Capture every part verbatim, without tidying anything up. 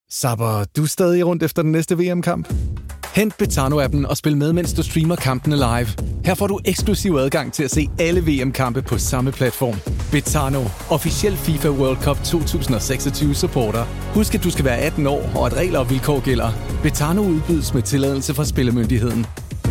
Zapper du er stadig rundt efter den næste V M-kamp? Hent Betano-appen og spil med, mens du streamer kampene live. Her får du eksklusiv adgang til at se alle V M-kampe på samme platform. Betano, officiel FIFA World Cup to tusind seksogtyve supporter. Husk, at du skal være atten år, og at regler og vilkår gælder. Betano udbydes med tilladelse fra Spillemyndigheden.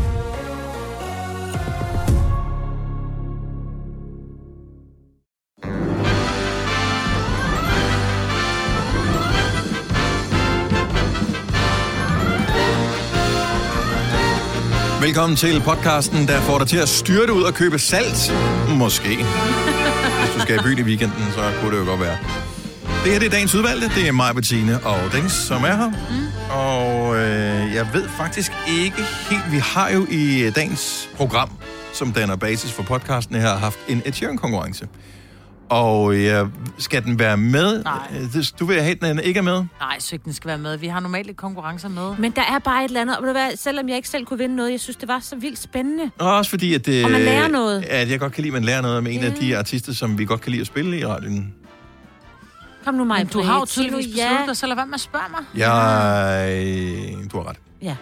Velkommen til podcasten, der får dig til at styrte ud og købe salt. Måske. Hvis du skal i byen i weekenden, så kunne det jo godt være. Det her det er dagens udvalgte. Det er mig, Bettine og Dennis, som er her. Mm. Og øh, jeg ved faktisk ikke helt... Vi har jo i dagens program, som danner basis for podcasten her, haft en Ed Sheeran-konkurrence. Og øh, skal den være med? Nej. Du vil have, at den ikke er med? Nej, så den skal være med. Vi har normalt lidt konkurrencer med. Men der er bare et eller andet, og selvom jeg ikke selv kunne vinde noget, jeg synes, det var så vildt spændende. Og også fordi, at, det, og man lærer noget. At jeg godt kan lide, at man lærer noget om en yeah. af de artister, som vi godt kan lide at spille i radioen. Kom nu, mig. Du har jo tydeligvis besluttet dig, så lad være med at spørge mig. Jeg... Du har ret. Ja.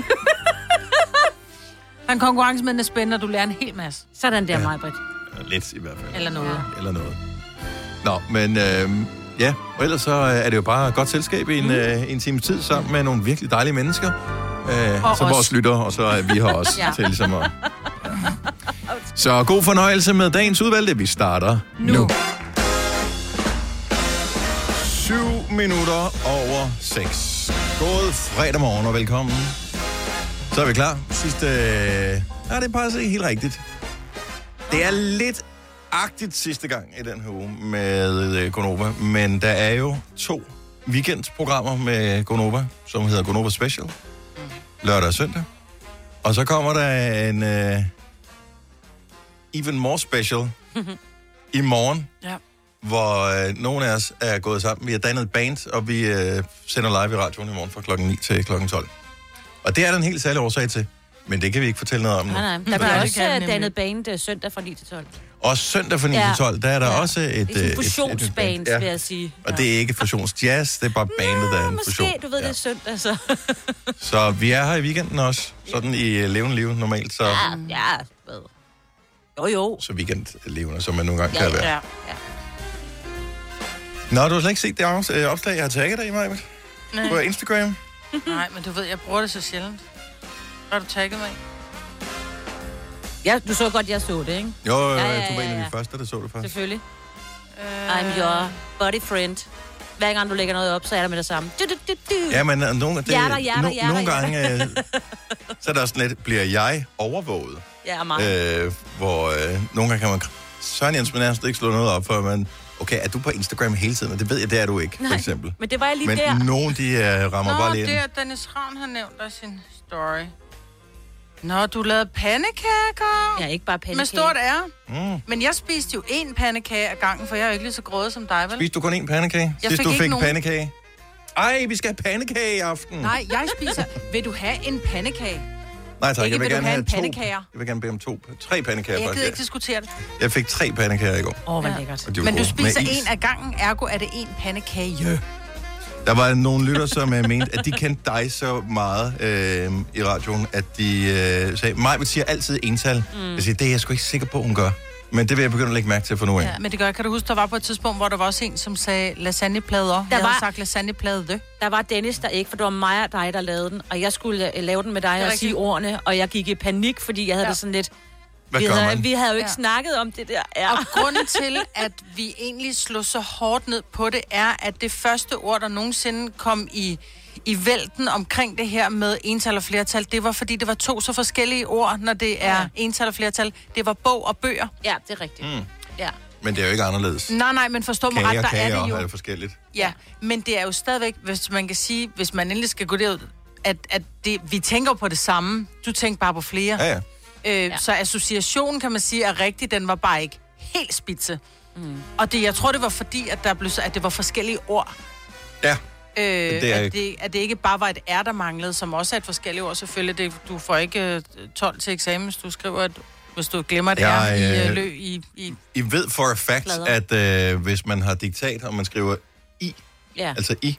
En konkurrence med den er spændende, og du lærer en hel masse. Sådan der, ja. mig, Britt. Lidt i hvert fald. Eller noget. Eller noget. Nå, men øh, ja, og ellers så er det jo bare godt selskab i en, mm. øh, en times tid sammen med nogle virkelig dejlige mennesker. Øh, og så os. Vores lytter, og så er vi her også ja. til ligesom at... Så god fornøjelse med dagens udvalgte. Vi starter nu. nu. Syv minutter over seks. God fredag morgen og velkommen. Så er vi klar. Sidste... Øh... Ja, det er bare ikke helt rigtigt. Det er lidt agtigt sidste gang i den her uge med øh, Gonova, men der er jo to weekendprogrammer med Gonova, som hedder Gonova Special, lørdag og søndag. Og så kommer der en øh, even more special i morgen, ja. hvor øh, nogle af os er gået sammen. Vi har dannet et band, og vi øh, sender live i radioen i morgen fra klokken ni til klokken tolv. Og det er der en helt særlig årsag til. Men det kan vi ikke fortælle noget om nu. Nej, nej. Der bliver også uh, dannet band uh, søndag fra ni til tolv. Og søndag fra ni til tolv, der er der ja. også et... Det er en fusionsband, ja. vil jeg sige. Og det er ikke fusionsjazz, det er bare bandet, der er en fusion. Måske, du ved, ja. det er søndag, så... Så vi er her i weekenden også, sådan i levende liv normalt, så... Ja, ja, ved. Jo, jo. Så weekendlevende, som man nogle gange ja, kan være. Ja, ja. Nå, du har slet ikke set det opslag, jeg har tagget dig i mig, på Instagram? Nej, men du ved, jeg bruger det så sjældent. Har du tagget mig? Ja, du så godt, jeg så det, ikke? Jo, jo, ja, ja, ja, du var ja, ja. en af de første, der så det faktisk. Selvfølgelig. Uh... I'm your body friend. Hver gang du lægger noget op, så er der med det samme. Du, du, du, du. Ja, men uh, nogle, det, hjerter, hjerter, no, hjerter, nogle gange, uh, så er der sådan lidt, bliver jeg overvåget? Ja, meget. Øh, hvor uh, nogle gange kan man... Søren Jens, man nærmest ikke slå noget op, for man... Okay, er du på Instagram hele tiden? Og det ved jeg, det er du ikke, Nej, for eksempel. men det var jeg lige men der. Men nogen, de uh, rammer Nå, bare lige ind. Nå, det er Dennis Ravn har nævnt af sin story. Nå, du lavede pandekager. Ja, ikke bare pandekager. Med stort R. Mm. Men jeg spiste jo én pandekage ad gangen, for jeg er jo ikke lige så grådet som dig, vel? Spiste du kun én pandekage? Jeg Sidst fik du fik en nogen... pandekage? Ej, vi skal have pandekage i aften. Nej, jeg spiser... Vil du have en pandekage? Nej tak, ikke, jeg vil, vil gerne have, have to. Jeg vil gerne bede om to. Tre pandekager. Jeg gider ja. ikke diskutere det. Jeg fik tre pandekager i går. Åh, oh, hvor lækkert. Men gode. du spiser en af gangen, ergo er det en pandekage. Der var nogle lytter, som mente, at de kendte dig så meget øh, i radioen, at de øh, sagde, Maj, vi siger altid ental. Mm. Jeg siger, det er jeg sgu ikke sikker på, hun gør. Men det vil jeg begynde at lægge mærke til for nu af. Ja, men det gør, kan du huske, der var på et tidspunkt, hvor der var også en, som sagde lasagneplader. Der jeg var, havde sagt lasagneplade. Der var Dennis der ikke, for det var mig og dig, der lavede den. Og jeg skulle lave den med dig og sige ordene, og jeg gik i panik, fordi jeg havde ja. det sådan lidt... Hvad vi, gør havde, man? vi havde jo ikke ja. snakket om det der. Ja. Og grunden til, at vi egentlig slog så hårdt ned på det, er, at det første ord, der nogensinde kom i, i vælten omkring det her med ental og flertal, det var, fordi det var to så forskellige ord, når det er ja. ental og flertal. Det var bog og bøger. Ja, det er rigtigt. Mm. Ja. Men det er jo ikke anderledes. Nej, nej, men forstå mig ret, der er det jo... er det forskelligt. Ja, men det er jo stadigvæk, hvis man kan sige, hvis man endelig skal gå derud, at, at det, vi tænker på det samme. Du tænker bare på flere. Ja, ja. Øh, ja. Så associationen, kan man sige, er rigtig. Den var bare ikke helt spidse. Mm. Og det, jeg tror, det var fordi, at, der blev, at det var forskellige ord. Ja. Øh, det er... at, det, at det ikke bare var et R, der manglede, som også er et forskelligt ord, selvfølgelig. Det, du får ikke tolv til eksamen, hvis du skriver, at, hvis du glemmer det ja, R i, øh, lø, i, i... I ved for a fact, plader. at øh, hvis man har diktat, og man skriver I, ja. altså I,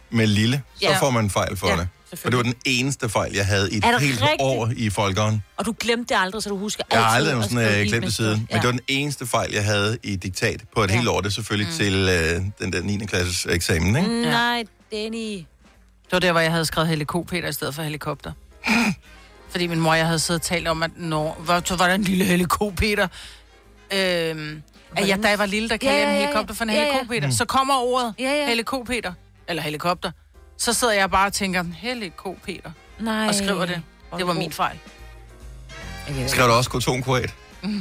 med lille, så Ja. får man en fejl for Ja, det. For det var den eneste fejl, jeg havde i et helt rigtigt? år i Folkeånden. Og du glemte det aldrig, så du husker altid. Jeg har aldrig at sådan, skrive øh, i glemt med det siden. stor. Men det var den eneste fejl, jeg havde i diktat på et Ja. helt år. Det er selvfølgelig mm. til øh, den der niende klasses eksamen, ikke? Mm, nej, Danny. Det var der, hvor jeg havde skrevet helikopter i stedet for helikopter. Fordi min mor og jeg havde siddet og talt om, at når, var, var der en lille helikopter. Øhm, at jeg, da jeg var lille, der kaldte Ja, jeg ja, en ja, helikopter for en ja, ja. helikopter. Mm. Så kommer ordet Ja, ja. helikopter, eller helikopter. Så sidder jeg bare og tænker, helikopter, Nej. og skriver det. Det var min fejl. Skrev du også koton kroat?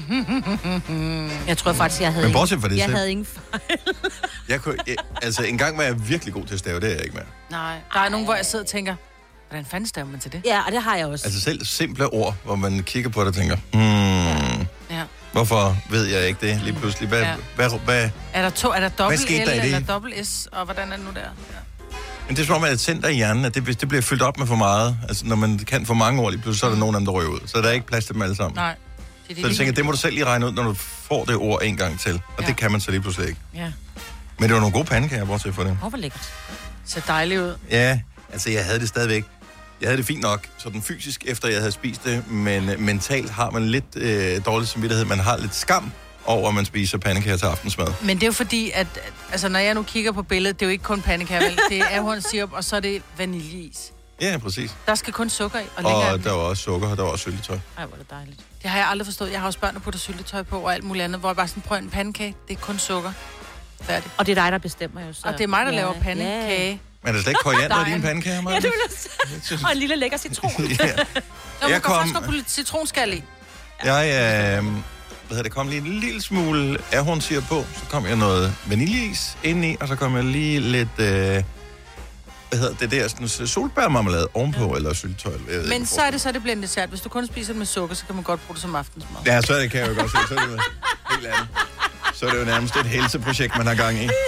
Jeg tror faktisk, jeg havde Men ingen, bortset fra det, jeg så- havde ingen fejl. Jeg kunne, jeg, altså, en gang var jeg virkelig god til at stave, det er jeg ikke mere. Nej, der er nogen, hvor jeg sidder og tænker, hvordan fanden staver man til det? Ja, og det har jeg også. Altså selv simple ord, hvor man kigger på det og tænker, hmm, Ja. hvorfor ved jeg ikke det lige pludselig? Hvad, Ja. ja. hvad, hvad, Er der to, er der dobbelt skete L der i det? eller dobbelt S, og hvordan er det nu der? Ja. Men det er som om, at et center i hjernen, at det, hvis det bliver fyldt op med for meget, altså når man kan for mange ord lige pludselig, så er der nogen af dem, der ryger ud. Så der er ikke plads til dem alle sammen. Nej. Det er Så jeg tænker, det må du selv lige regne ud, når du får det ord en gang til. Og Ja. det kan man så lige pludselig ikke. Ja. Men det var nogle gode pandekager, bortset for det. Åh, hvor lækkert. ser dejligt ud. Ja, altså jeg havde det stadigvæk. Jeg havde det fint nok, sådan fysisk, efter jeg havde spist det, men øh, mentalt har man lidt øh, dårlig samvittighed. Man har lidt skam over, at man spiser pandekager til aftensmad. Men det er jo fordi, at at- altså, når jeg nu kigger på billedet, det er jo ikke kun pandekager, vel? Det er ahornsirup, og så er det vaniljeis. Ja, præcis. Der skal kun sukker i, og længere. Og der var også sukker, og der var også syltetøj. Ej, hvor er det dejligt. Det har jeg aldrig forstået. Jeg har også børn, der putter syltetøj på og alt muligt andet, hvor jeg bare sådan prøver en pandekage. Det er kun sukker. Færdigt. Og det er dig, der bestemmer jo så. Og det er mig, der ja, laver pandekage. Ja. Men er der slet ikke koriander i Nej. dine pandekager, Ja, Maja? det vil jeg sige. Og en lille lækker citron. ja. Nå, man Jeg kan kom- faktisk godt putte citronskal i. Jeg, øh, hvad hedder det, kom lige en lille smule ahornsirup på, så kom jeg noget vaniljeis ind i, og så kom jeg lige lidt, øh, hvad hedder det der, sådan solbærmarmelade ovenpå, ja. Eller syltetøj. Jeg ved Men ikke, så er det så, det bliver en dessert. Hvis du kun spiser det med sukker, så kan man godt bruge det som aftensmad. Ja, så er det, kan jeg jo godt se. Så er det jo helt andet. Så er det jo nærmest et helseprojekt, man har gang i.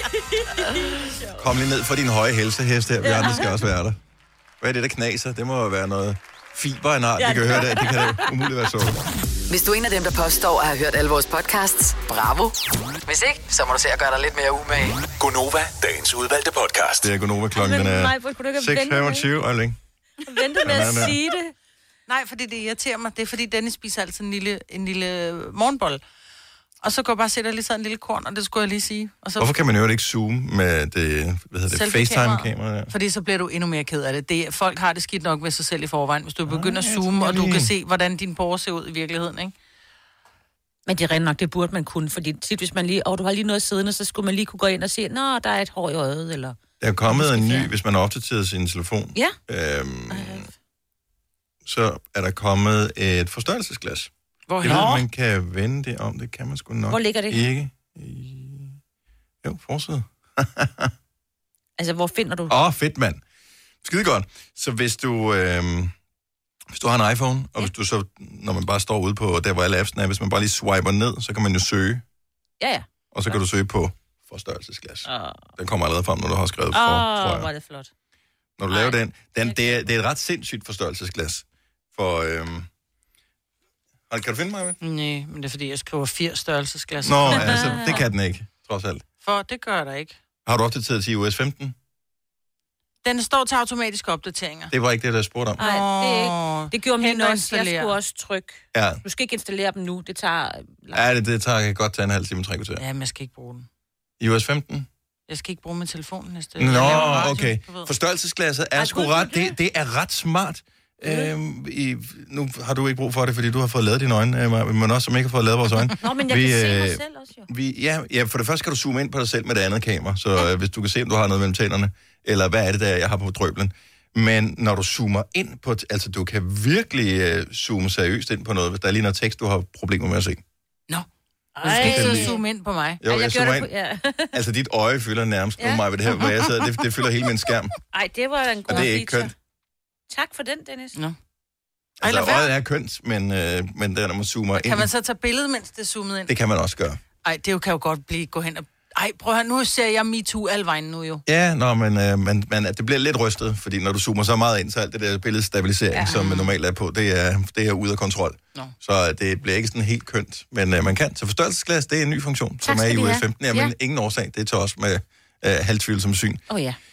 Kom lige ned for din høje helsehest her. Vi andre skal også være der. Hvad er det, der knaser? Det må jo være noget fiber en art. Vi kan høre det. Det kan da umuligt være sukker. Hvis du er en af dem, der påstår at have hørt alle vores podcasts, bravo. Hvis ikke, så må du se at gøre dig lidt mere umage. Gonova, dagens udvalgte podcast. Det er Gonova klokken, den Men er nej, hvor kunne du ikke have seks ventet med, femogtyve. Øjling. vente med at Den er der. sige det? Nej, fordi det irriterer mig. Det er fordi, Dennis spiser altid en lille, en lille morgenbold. Og så går jeg bare og sætter lige sådan en lille korn, og det skulle jeg lige sige. Og så Hvorfor kan man jo ikke zoome med det, hvad hedder det, FaceTime-kamera? Ja. Fordi så bliver du endnu mere ked af det. det. Folk har det skidt nok ved sig selv i forvejen. Hvis du begynder at zoome, og du kan se, hvordan din borger ser ud i virkeligheden, ikke? Men det er rent nok, det burde man kunne, fordi tit, hvis man lige, åh, du har lige noget siddende, så skulle man lige kunne gå ind og se, nå, der er et hår i øjet, eller... Der er kommet en ny, fjerne. hvis man har opdateret sin telefon. Ja. Øhm, så er der kommet et forstørrelsesglas. Hvor Jeg ved, man kan vende det om. Det kan man sgu nok Hvor ligger det? ikke. I... Jo, forside. Altså, hvor finder du... Åh, oh, fedt, mand. Skide godt. Så hvis du, øh, hvis du har en iPhone, og ja. hvis du så, når man bare står ude på, der hvor alle appsene er, hvis man bare lige swiper ned, så kan man jo søge, Ja, ja. og så kan du søge på forstørrelsesglas. Åh, Den kommer allerede frem, når du har skrevet for, oh, tror hvor er jeg. det flot. Når du laver den, den det, er, det er et ret sindssygt forstørrelsesglas. For, øh, kan du finde mig med? Nej, men det er fordi, jeg skriver firs størrelsesglas. Nå, altså, det kan den ikke, trods alt. For det gør der ikke. Har du opdateret til i O S femten? Den står til automatiske opdateringer. Det var ikke det, der spurgte om. Nej, det er ikke... Det gjorde min Hent og også. Jeg installere. skulle også trykke. Ja, Du skal ikke installere dem nu. Det tager... ja det, det tager godt tage en halv time, tre kvarter. Ja, men jeg skal ikke bruge den. I O S femten? Jeg skal ikke bruge min telefon næste. Nå, Jeg laver radio, okay. du ved. Forstørrelsesglasset er Ej, sgu gud, ret, det er det, det er ret smart. Øhm, i, nu har du ikke brug for det, fordi du har fået lavet dine øjne, øh, men også som ikke har fået lavet vores øjne. Nå, men jeg Vi, kan se mig øh, selv også, jo. Vi, ja, ja, for det første kan du zoome ind på dig selv med det andet kamera, så øh, hvis du kan se, om du har noget mellem tænderne, eller hvad er det der, jeg har på drøblen. Men når du zoomer ind på, t- altså du kan virkelig øh, zoome seriøst ind på noget, hvis der er lige noget tekst, du har problemer med at se. Nå. Du Ej. skal ikke sidde og Det- zoome ind på mig. Jo, Ej, jeg, gjorde zoomer det ind. på- Ja. Altså dit øje fylder nærmest ja. Ja. nu mig ved det her, hvor jeg sidder, det, det fylder hele min skærm, Ej, det var en god og det er ikke feature. kønt. Tak for den, Dennis. Nå. Altså lad være. øjet er kønt, men, øh, men der, når man zoomer ind, Kan man så tage billedet, mens det er zoomet ind? det kan man også gøre. Ej, det jo, kan jo godt blive gå hen og... Ej, prøv at høre, nu ser jeg MeToo alle vejen nu jo. Ja, nå, men, øh, men, men det bliver lidt rystet, fordi når du zoomer så meget ind, så alt det der billedstabilisering, ja. som man normalt er på, det er, det er ude af kontrol. Nå. Så det bliver ikke sådan helt kønt, men øh, man kan. Så forstørrelsesglas, det er en ny funktion, som er skal i I U S have. femten. Jamen, Ja. ingen årsag, det er til os med øh, halvtvivlsom syn. Åh oh, ja.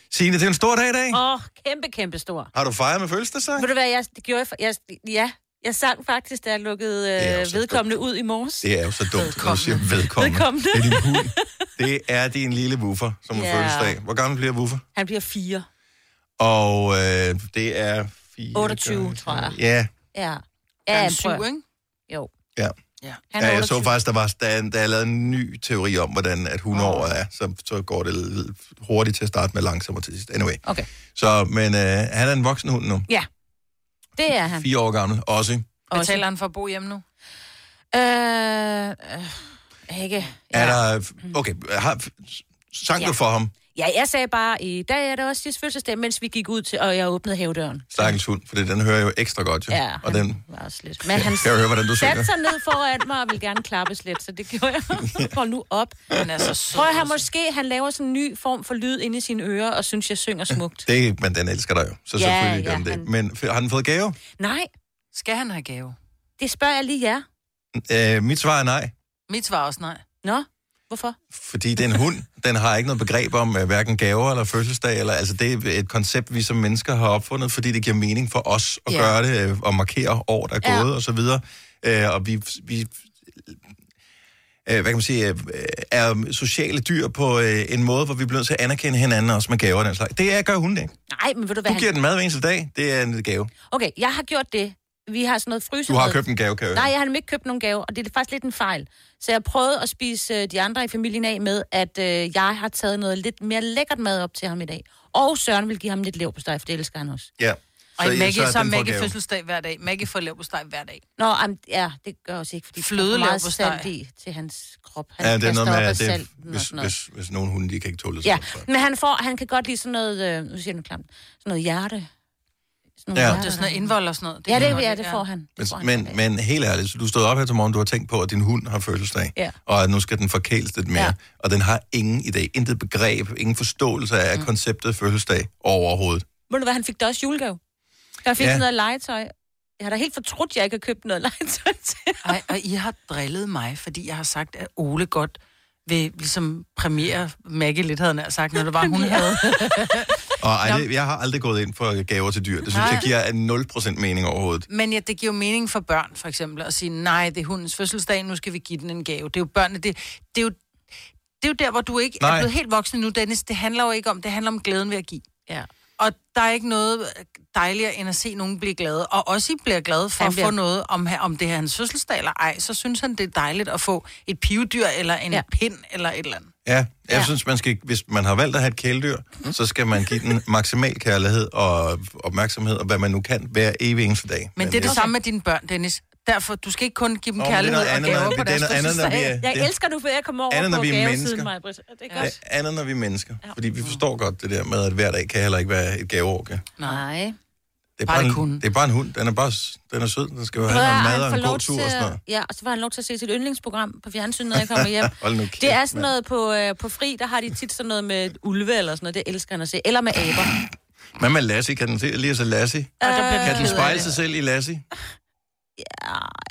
Signe, det er en stor dag i dag. Åh, oh, kæmpe, kæmpe stor. Har du fejret med fødselsdag? Ved du hvad, jeg det gjorde jeg, jeg, ja, jeg sang faktisk, da jeg lukkede øh, vedkommende dumt. ud i morges. Det er jo så dumt, når du siger vedkommende. vedkommende. Det er din hund. Det er din lille woofer, som har Ja. fødselsdag. Hvor gammel bliver woofer? Han bliver fire. Og øh, det er fire... otteogtyve, tror jeg. Ja. Ja. Ja, Ja, syv, ikke? Jo. Ja. Ja. Han Ja, er jeg så otteogtyve. faktisk, der var der, der er lavet en ny teori om, hvordan at hundeår er, så, så går det lidt hurtigt til at starte med langsommere til sidst. Anyway. Okay. Så, men øh, han er en voksen hund nu. Ja, det er han. Fire år gammel, også. Betaler han for at bo hjemme nu? Øh, øh, ikke. Ja. Er der... Okay, har, sang Ja. du for ham, Ja, jeg sagde bare, i dag er det også sidste fødselsdag, mens vi gik ud til, og jeg åbnede havedøren. stakkels hund? For den hører jo ekstra godt, jo. Ja, Og han den... var også lidt. Men han Kan jeg høre, hvordan du synger? satte sig ned foran mig og ville gerne klappes lidt, så det gjorde jeg. Hold nu op. Han er så sød. Tror jeg, han måske han laver sådan en ny form for lyd inde i sine ører, og synes, jeg synger smukt. Det, men den elsker dig jo, så Ja, selvfølgelig gør ja, den det. han- Men f- har den fået gave? Nej, Skal han have gave? det spørger jeg lige jer. Øh, mit svar er nej. Mit svar er også nej. Nå, hvorfor? Fordi det er en hund, den har ikke noget begreb om uh, hverken gaver eller fødselsdag. Eller, altså, det er et koncept, vi som mennesker har opfundet, fordi det giver mening for os at Ja. gøre det uh, og markere år, der er Ja. gået og så videre. Uh, og vi, vi uh, hvad kan man sige, uh, er sociale dyr på uh, en måde, hvor vi bliver nødt til at anerkende hinanden også med gaver og den slags. Det er, gør hunden ikke. Nej, men ved du hvad? Du giver den mad hver eneste dag, det er en gave. Okay, jeg har gjort det. Vi har sådan noget frysemad. Du har købt en gave, kan jeg høre. Nej, jeg har nemlig ikke købt nogen gave, og det er faktisk lidt en fejl. Så jeg prøvede at spise øh, de andre i familien af med, at øh, jeg har taget noget lidt mere lækkert mad op til ham i dag. Og Søren vil give ham lidt leverpostej, for det elsker han også. Ja. Og i Maggie, så, så den får Maggie gave. fødselsdag hver dag. Maggie får leverpostej hver dag. Nå, am, ja, det gør også ikke, fordi Fløde der er for meget leverpostej. salt i til hans krop. Han Ja, det er kaster noget med, op af at det, salten og hvis, sådan noget. hvis, hvis nogen hunde, de kan ikke tåle det. Ja, så- men han, får, han kan godt lide sådan noget, øh, nu siger jeg noget klamt, sådan noget hjerte. Sådan noget Ja. hjerte. Det er sådan noget indvold og sådan noget. Ja, kan det, han ja, godt det lide, får han. Det får Men, han men, men helt ærligt, så du stod op her til morgen, du har tænkt på, at din hund har fødselsdag, Ja. og at nu skal den forkæles lidt mere, Ja. og den har ingen idé, intet begreb, ingen forståelse af mm. konceptet fødselsdag overhovedet. Ved du hvad, han fik da også julegave. Jeg fik Ja. sådan noget legetøj. Jeg har da helt fortrudt, at jeg ikke har købt noget legetøj til ham. Ej, og I har drillet mig, fordi jeg har sagt, at Ole godt vil ligesom premiere Maggie lidt, havde han nær sagt, når det var, hun havde. Og ej, det, jeg har aldrig gået ind for gaver til dyr. Det synes Nej. jeg giver nul procent mening overhovedet. Men ja, det giver jo mening for børn, for eksempel, at sige, nej, det er hundens fødselsdag, nu skal vi give den en gave. Det er jo børnene, det, det er jo... Det er jo der, hvor du ikke Nej. er blevet helt voksen nu, Dennis. Det handler jo ikke om, det handler om glæden ved at give. Ja. Og der er ikke noget dejligere, end at se nogen blive glade. Og også I bliver glade for Han at bliver- få noget, om, om det er hans fødselsdag eller ej, så synes han, det er dejligt at få et pivedyr, eller en ja. Ja. pind, eller et eller andet. Ja, jeg ja. Ja. synes, man skal, hvis man har valgt at have et kæledyr, mm. så skal man give den maksimal kærlighed og opmærksomhed, og hvad man nu kan, hver evig eneste dag. Men det er det jeg- samme med dine børn, Dennis. Derfor, du skal ikke kun give dem Nå, men det er kærlighed noget og andet, gaver når- på det er deres noget andet, når vi fødselsdag. er- Jeg det- elsker nu, for jeg kommer over Andet, når på vi er gavesiden, mennesker. mig, Britt. Det er Ja, godt. andet, når vi er mennesker. Fordi vi forstår godt det der med, at hver dag kan heller ikke være et gaveorke. Nej. Det er Bare bare, det en, kunne. det er bare en hund. Den er bare s- den er sød. Den skal jo Prøv have at noget han mad og får en lov god tur og til sådan at- noget. Ja, og så får han lov til at se sit yndlingsprogram på fjernsynet, når jeg kommer hjem. Hold nu kæft, Det er sådan mand. noget på, øh, på fri, der har de tit sådan noget med ulve eller sådan noget. Det elsker han at se. Eller med aber. Hvad med Lassie? Kan den se lige så Lassie? Og der bliver Kan den ked af spejle det. sig selv i Lassie? Ja,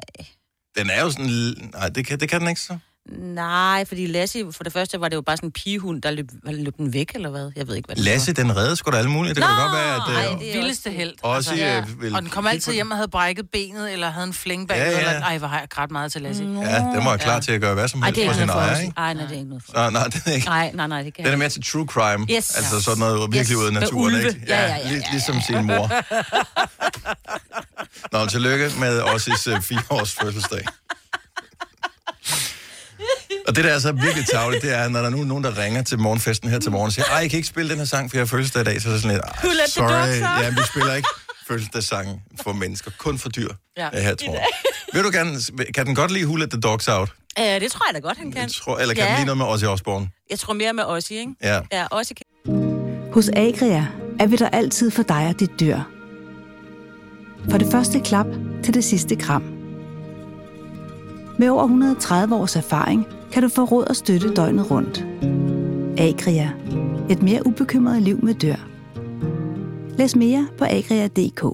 Den er jo sådan... l- Nej, det kan, det kan den ikke så. nej, fordi Lassie, for det første var det jo bare sådan en pigehund, der løb, løb den væk, eller hvad? Jeg ved ikke, hvad det Lassie, den redder sgu da alle mulige. Det kan Nå, godt være, at... ej, øh, det er Vildeste held. også ja. ja. Og den kom altid hjem og havde brækket benet, eller havde en fling bag, Ja, ja. eller ej, hvor har jeg grædt meget til Lassie. Mm. Ja, den var jo klar til at gøre hvad som Ej, helst det er for ikke sin noget for ejer, os. ikke? Ej, nej, det er ikke noget for os. Så, nej, den er ikke. Nej, nej, nej, det kan Den er jeg mere til true crime. Yes. Altså sådan noget virkelig Yes. ude af Med naturen, ulve. ikke? Ja, ja, ja, lig- ja, ja. Ligesom sin mor. Nå, tillykke med Ossis uh, fire-års fødselsdag. Og det, der er så virkelig tarveligt, det er, når der nu er nogen, der ringer til morgenfesten her til morgen og siger, ej, jeg kan ikke spille den her sang, for jeg har fødselsdag i dag, så er det sådan lidt, Who let the sorry, dogs out? ja, vi spiller ikke fødselsdagssange for mennesker, kun for dyr, Ja. ja. her, tror jeg. Vil du gerne, kan den godt lide Who Let the Dogs Out? Øh, det tror jeg da godt, han kan. Jeg tror, eller kan Ja. den lide noget med Ozzy Osbourne? Jeg tror mere med Ossie, ikke? Ja. Ja, Ossie kan. Hos Agria er vi der altid for dig og dit dyr. Fra det første klap til det sidste kram. Med over et hundrede og tredive års erfaring kan du få råd og støtte døgnet rundt. Agria. Et mere ubekymret liv med dyr. Læs mere på agria punktum d k.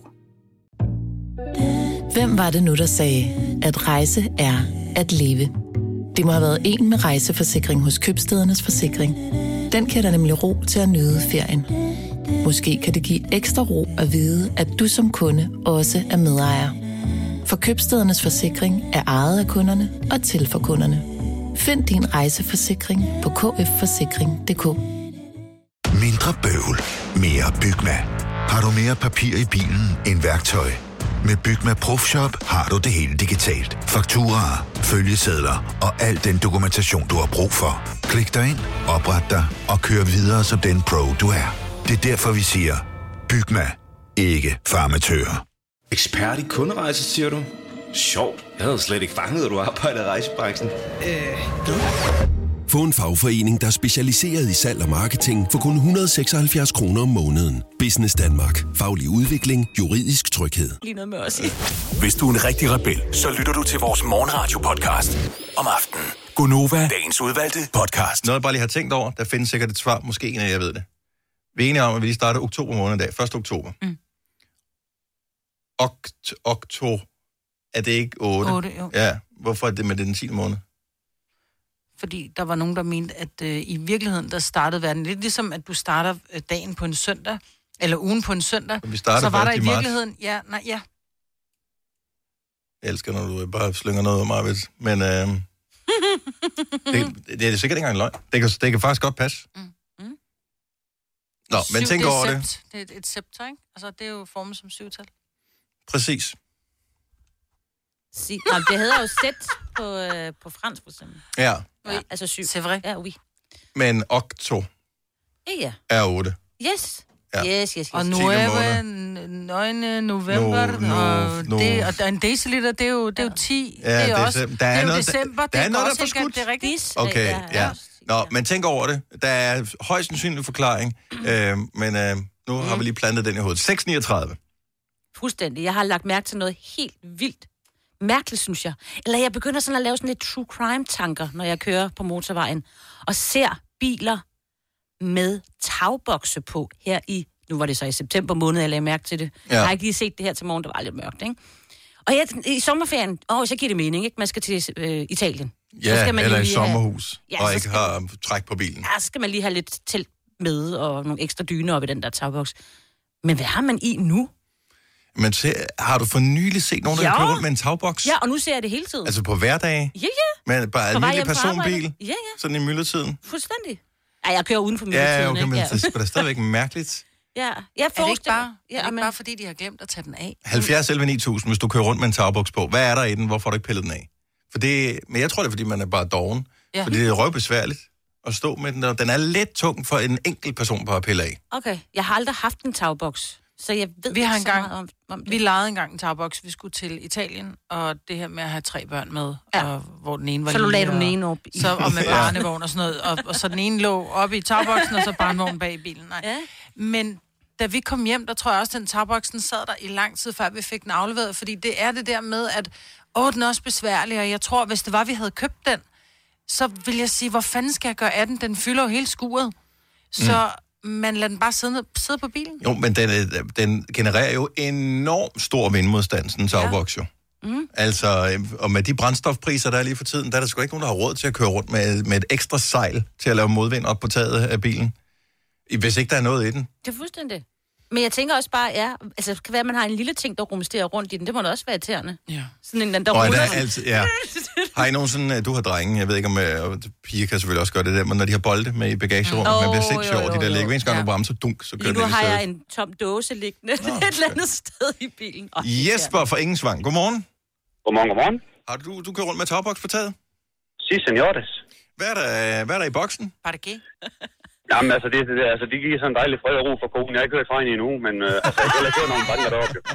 Hvem var det nu, der sagde, at rejse er at leve? Det må have været en med rejseforsikring hos Købstædernes Forsikring. Den kan dig nemlig ro til at nyde ferien. Måske kan det give ekstra ro at vide, at du som kunde også er medejer. For Købstædernes forsikring er ejet af kunderne og til for kunderne. Find din rejseforsikring på k f forsikring punktum d k. Mindre bøvl, mere Bygma. Har du mere papir i bilen end værktøj? Med Bygma ProFshop har du det hele digitalt. Fakturaer, følgesedler og al den dokumentation, du har brug for. Klik dig ind, opret dig og kør videre som den pro, du er. Det er derfor, vi siger, Bygma, ikke farmatører. Ekspert i kunderejser, siger du? Sjovt. Jeg havde slet ikke fanget, at du arbejder i rejsebranchen. Øh, Få en fagforening, der er specialiseret i salg og marketing for kun et hundrede og seksoghalvfjerds kroner om måneden. Business Danmark. Faglig udvikling. Juridisk tryghed. Lige noget med os. Hvis du er en rigtig rebel, så lytter du til vores morgenradio-podcast om aftenen. Gonova, dagens udvalgte podcast. Noget, jeg bare lige har tænkt over, der findes sikkert et svar, måske en af jer ved det. Vi er enige om, at vi lige starter oktober måned i dag, første oktober. Mm. Okt, okto, er det ikke otte? otte, jo. Ja, hvorfor er det med den tiende måned? Fordi der var nogen, der mente, at øh, i virkeligheden, der startede verden lidt ligesom, at du starter øh, dagen på en søndag, eller ugen på en søndag. Vi starter så var der i marts. virkeligheden, ja, nej, ja. Jeg elsker, når du bare slynger noget om mig, ved. Men øh, det, det er sikkert ikke engang løgn. Det kan, det kan faktisk godt passe. Mm. Mm. Nå, men tænk over det. Sept. Det er et, et septer, ikke? Altså, det er jo formet som syvtal. Præcis. Si- Nå, det hedder jo sæt på, øh, på fransk, for eksempel. Ja. Ja, altså syv. C'est vrai. Ja, oui. Men okto Ja. er otte. Yes. Ja. Yes, yes, yes. Og tiende nueve, nøgne november, No, no, og, no. det, og der er en deciliter, det er jo, det er jo ti. Ja, det er decem- også, der det er er jo noget, december, der, der det er noget, der er også ikke, at forskudt. det er rigtigt. Dis, Okay, ja, ja. ja. Nå, men tænk over det. Der er højst sandsynlig forklaring, øh, men øh, nu har vi lige plantet den i hovedet. seks niogtredive. Fuldstændig. Jeg har lagt mærke til noget helt vildt. Mærkeligt, synes jeg. Eller jeg begynder sådan at lave sådan lidt true crime-tanker, når jeg kører på motorvejen, og ser biler med tagbokse på her i, nu var det så i september måned, jeg lagde mærke til det. Ja. Jeg har ikke lige set det her til morgen, det var lidt mørkt, ikke? Og jeg, i sommerferien, åh, så giver det mening, ikke? Man skal til øh, Italien. Ja, så skal man eller i lige sommerhus, have, ja, og så ikke skal, har træk på bilen. Ja, så skal man lige have lidt telt med, og nogle ekstra dyner op i den der tagboks. Men hvad har man i nu? Men se, har du for nylig set nogen, der Ja. kører rundt med en tagboks? Ja, og nu ser jeg det hele tiden. Altså på hverdage? Ja, ja. Men bare På vej almindelig hjem fra personbil? arbejde. Ja, ja. Sådan i myldretiden? Fuldstændig. Ja, jeg kører uden for myldretiden, Ja, okay, ikke? men Ja. det er da stadigvæk mærkeligt. Ja, jeg Er det ikke forestiller bare, ja, er det ikke men- bare fordi, de har glemt at tage den af? halvfjerds elleve ni tusind, hvis du kører rundt med en tagboks på. Hvad er der i den? Hvorfor har du ikke pillet den af? For det, men jeg tror, det er, fordi man er bare doven. Ja. Fordi det er røvbesværligt at stå med den. Og den er lidt tung for en enkelt person på at pille af. Okay, jeg har aldrig haft en tagboks, så jeg ved Vi har ikke så engang, meget om, om det. vi lejede engang en tagboks, vi skulle til Italien, og det her med at have tre børn med, Ja. og hvor den ene var Så du lille, lagde du den og- ene op i- Så, og med barnevogn og sådan noget, og, og så den ene lå oppe i tagboksen, og så barnevognen bag i bilen. Nej. Ja. Men da vi kom hjem, der tror jeg også, at den tagboksen sad der i lang tid, før vi fik den afleveret, fordi det er det der med, at åh, den er også besværlig, og jeg tror, hvis det var, vi havde købt den, så vil jeg sige, hvor fanden skal jeg gøre af den? Den fylder jo hele skuret. Så mm. man lader den bare sidde, sidde på bilen. Jo, men den, øh, den genererer jo enormt stor vindmodstand, sådan en tagboks jo. Mm. Altså, øh, og med de brændstofpriser, der er lige for tiden, der er der sgu ikke nogen, der har råd til at køre rundt med, med et ekstra sejl til at lave modvind op på taget af bilen. Hvis ikke der er noget i den. Det er fuldstændig. Men jeg tænker også bare, ja, altså det kan være, at man har en lille ting, der rumsterer rundt i den. Det må da også være irriterende. Ja. Sådan en, der Og ruller. der er altid, ja. Har I nogensinde, du har drenge, jeg ved ikke om, øh, piger kan selvfølgelig også gøre det der, men når de har bolde med i bagagerummet, Åh, man bliver sindssygt jo, over jo, de der jo. ligge. Hver eneste gang Ja. du bremser, dunk, så kører Lige det nu i har jeg stedet. en tom dåse liggende et eller andet sted i bilen. Oh, Jesper fra Ingensvang, godmorgen. Godmorgen, godmorgen. Har du, du kører rundt med tagboks på taget? Si, senores. Hvad er der, hvad er der i boksen? Parquet. Jamen, altså, det, det, altså, de giver sådan en dejlig fred og ro for konen. Jeg har ikke hørt fra hende endnu, men øh, altså, jeg kan heller køre nogle banker deroppe. Jo.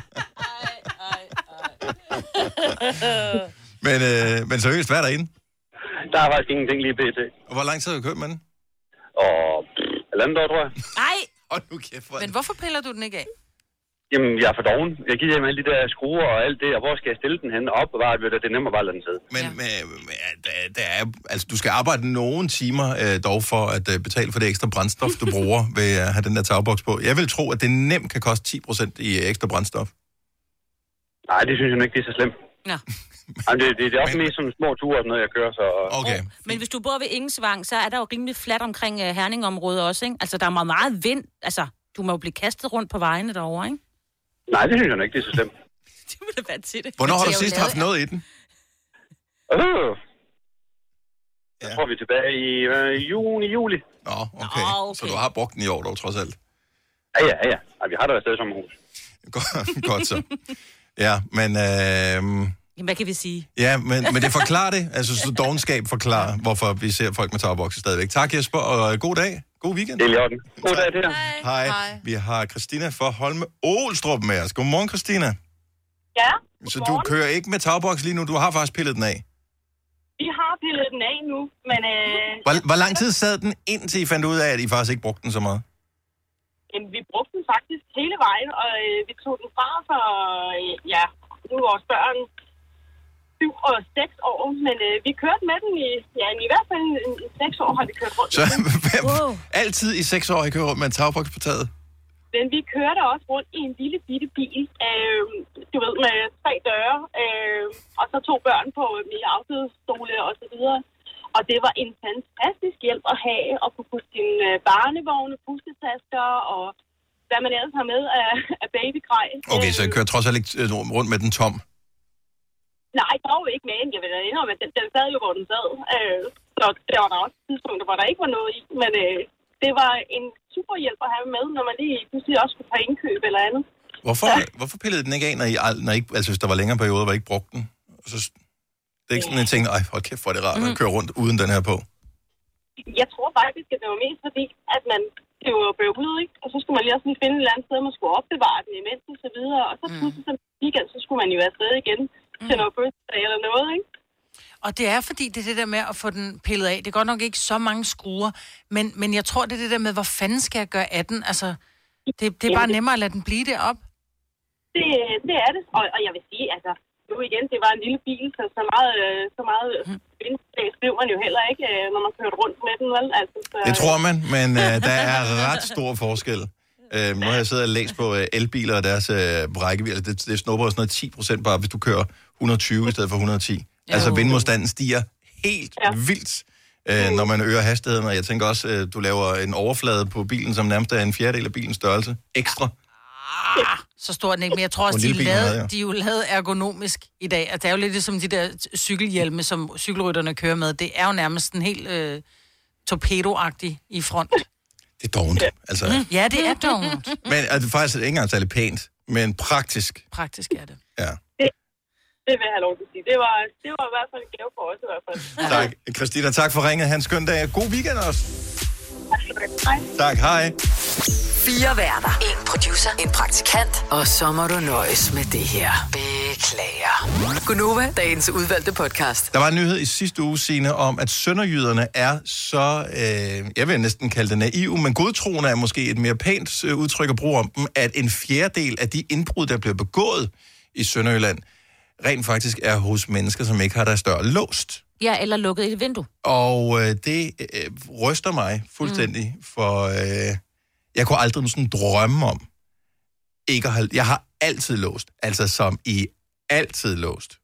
Men, øh, men seriøst, hvad er der inde? Der er faktisk ingenting lige pt. Og hvor lang tid har du kørt med den? Og pff, halvandet år, tror jeg. Ej! Hold nu kæft, hvor... Men hvorfor piller du den ikke af? Jamen, jeg er for doven. Jeg giver hjem alle de der skruer og alt det, og hvor skal jeg stille den hen? Opbevaret ved det, det er nemmere bare at lade den sidde. Men, ja. men, men der, der er, altså, du skal arbejde nogle timer øh, dog for at øh, betale for det ekstra brændstof, du bruger ved at have den der tagboks på. Jeg vil tro, at det nemt kan koste ti procent i ekstra brændstof. Nej, det synes jeg nu ikke, det er så slemt. Ja. Jamen, det, det, det er også mest sådan små ture, når jeg kører, så... Okay. Men hvis du bor ved Ingensvang, så er der jo rimelig fladt omkring uh, Herningområdet også, ikke? Altså, der er meget, meget vind. Altså, du må jo blive kastet rundt på vejene derovre, ikke? Nej, det synes jeg ikke, det er så slemt. Det må da være til det. Hvornår har du sidst haft noget i den? Øh. Jeg tror, vi er tilbage i øh, juni, juli. Nå, okay. Nå, okay. Så du har brugt den i år, dog, trods alt? Ja, ja, ja. Ej, vi har da været afsted som hus. Godt, godt så. Ja, men... Øh... Jamen, hvad kan vi sige? Ja, men, men det forklarer det. Altså, så dovenskab forklarer, hvorfor vi ser folk med tagbokse stadigvæk. Tak, Jesper, og god dag. God weekend. Det er i orden. God dag til jer. Hej. Hej. Vi har Christina fra Holme Ålstrup med os. Godmorgen, Christina. Ja, Så du kører ikke med tagboks lige nu? Du har faktisk pillet den af? Vi har pillet den af nu, men... Øh, hvor, hvor lang tid sad den, indtil I fandt ud af, at I faktisk ikke brugte den så meget? Jamen, vi brugte den faktisk hele vejen, og øh, vi tog den fra for, øh, ja, nu er vores børn syv og seks år, men øh, vi kørte med den i, ja, i hvert fald en, en seks år har vi kørt rundt. Så wow. Altid i seks år har I kørt rundt med en tagboks på taget? Men vi kørte også rundt i en lille bitte bil, øh, du ved, med tre døre, øh, og så to børn på i autostole og så videre. Og det var en fantastisk hjælp at have, at kunne putte sine barnevogne, pusletasker og hvad man ellers har med af, af babygrej. Okay, så jeg kører trods alt ikke rundt med den tom? Nej, dog ikke med en. Jeg vil da indrømme, at den, den sad jo, hvor den sad. Øh, så der var der også tidspunkter, hvor der ikke var noget i. Men øh, det var en super hjælp at have med, når man lige pludselig også skulle tage indkøb eller andet. Hvorfor, ja. hvorfor pillede den ikke af, når I, når I, altså hvis der var længere perioder, hvor I ikke brugte den? Så, det er ikke sådan en ting, ej, hold kæft, hvor er det rart mm. at køre rundt uden den her på. Jeg tror faktisk, at det var mest fordi, at man det var bøvlet, ikke? Og så skulle man lige også lige finde et eller andet sted, man skulle opbevare den imens og så videre. Og så pludselig mm. så weekend, så skulle man jo være afsted igen mm. til noget fødselsdag eller noget, ikke? Og det er fordi, det er det der med at få den pillet af. Det er godt nok ikke så mange skruer, men, men jeg tror, det er det der med, hvor fanden skal jeg gøre af den? Altså, det, det er bare nemmere at lade den blive derop. Det, det er det, og, og jeg vil sige, altså, nu igen, det var en lille bil, så så meget, så meget mm. vindstag blev man jo heller ikke, når man kørte rundt med den, vel? Altså, så, det tror man, men uh, der er ret stor forskel. Uh, nu har jeg siddet og læst på uh, elbiler og deres uh, rækkevidde. Det, det snupper sådan noget ti procent bare, hvis du kører et hundrede og tyve i stedet for et hundrede og ti. Jo. Altså vindmodstanden stiger helt ja. vildt, uh, når man øger hastigheden. Og jeg tænker også, uh, du laver en overflade på bilen, som nærmest er en fjerdedel af bilens størrelse. Ekstra. Ah, så stor den ikke, men jeg tror også, de, lavede, havde, ja. de er jo lavet ergonomisk i dag. Altså, det er jo lidt ligesom de der cykelhjelme, som cykelrytterne kører med. Det er jo nærmest en helt øh, torpedoagtig i front. Det er dovent, altså. Mm, ja, det er dovent. Men er det faktisk ikke engang særlig pænt, men praktisk. Praktisk er det. Ja. Det, det vil jeg have lov til at sige. Det var, det var i hvert fald en gave for os i hvert fald. Tak, Christina. Tak for ringet. Han skøn dag. God weekend også. Hej. Tak, hej. Fire værter. En producer. En praktikant. Og så må du nøjes med det her. Beklager. Gunova, dagens udvalgte podcast. Der var en nyhed i sidste uge, Signe, om, at sønderjyderne er så, øh, jeg vil næsten kalde det naive, men godtroende er måske et mere pænt øh, udtryk at bruge om dem, at en fjerdedel af de indbrud, der bliver begået i Sønderjylland, rent faktisk er hos mennesker, som ikke har deres dør låst. Ja, eller lukket i et vindue. Og øh, det øh, ryster mig fuldstændig, mm. for øh, jeg kunne aldrig sådan drømme om ikke at have... Jeg har altid låst, altså som i altid låst.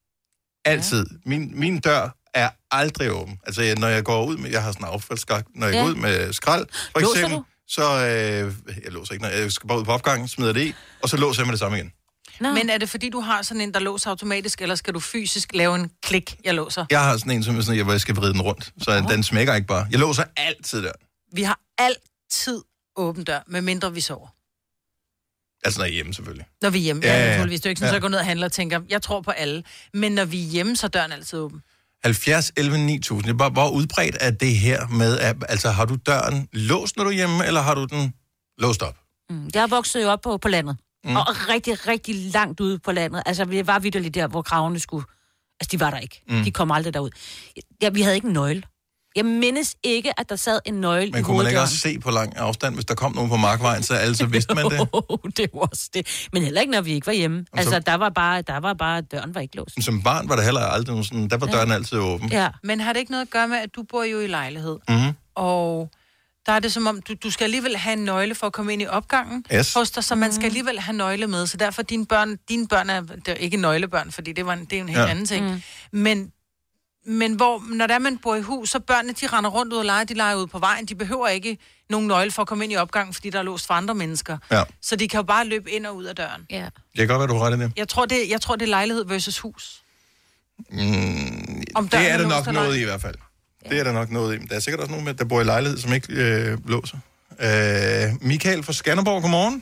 Altid. Ja. Min, min dør er aldrig åben. Altså, jeg, når jeg går ud med... Jeg har sådan en affaldsskak. Når jeg ja. går ud med skrald, for låser eksempel, du? så... Øh, jeg låser ikke, når jeg skal bare ud på opgangen, smider det i, og så låser jeg med det samme igen. No. Men er det fordi, du har sådan en, der låser automatisk, eller skal du fysisk lave en klik, jeg låser? Jeg har sådan en, som sådan, jeg skal vride den rundt, så oh. den smækker ikke bare. Jeg låser altid der. Vi har altid åben dør, medmindre vi sover. Altså når I er hjemme, selvfølgelig. Når vi er hjemme, ja, ja, ja, naturligvis. Det er jo ikke sådan, ja. så jeg går ned og handler og tænker, jeg tror på alle. Men når vi er hjemme, så er døren altid åben. halvfjerds elleve ni tusind. Hvor, hvor udbredt er det her med, at, altså har du døren låst, når du er hjemme, eller har du den låst op? Mm, jeg voksede jo op på, på landet. Mm. Og rigtig, rigtig langt ude på landet. Altså, vi var vitterligt der, hvor kravene skulle... Altså, de var der ikke. Mm. De kom aldrig derud. Ja, vi havde ikke en nøgle. Jeg mindes ikke, at der sad en nøgle i hoveddøren. Men kunne man ikke også se på lang afstand, hvis der kom nogen på markvejen, så altså vidste man det? Det var også det. Men heller ikke, når vi ikke var hjemme. Så... Altså, der var bare, der var bare, døren var ikke låst. Som barn var der heller aldrig nogen sådan, der var døren ja. altid åben. Ja, men har det ikke noget at gøre med, at du bor jo i lejlighed? Mm-hmm. Og der er det som om, du, du skal alligevel have en nøgle for at komme ind i opgangen yes. hos dig, så man skal alligevel have nøgle med. Så derfor dine børn, dine børn er, det er ikke nøglebørn, fordi det, var en, det er en helt ja. anden ting. Mm. Men, men hvor, når der man bor i hus, så børnene, de render rundt ud og leger, de leger ud på vejen. De behøver ikke nogen nøgle for at komme ind i opgangen, fordi der er låst for andre mennesker. Ja. Så de kan jo bare løbe ind og ud af døren. Ja. Det kan godt være, du har ret i det. Jeg tror, det, jeg tror, det er lejlighed versus hus. Mm, det er der nok noget i, i hvert fald. Ja. Det er der nok noget i. Der er sikkert også nogen, der bor i lejlighed, som ikke øh, låser. Øh, Michael fra Skanderborg, godmorgen.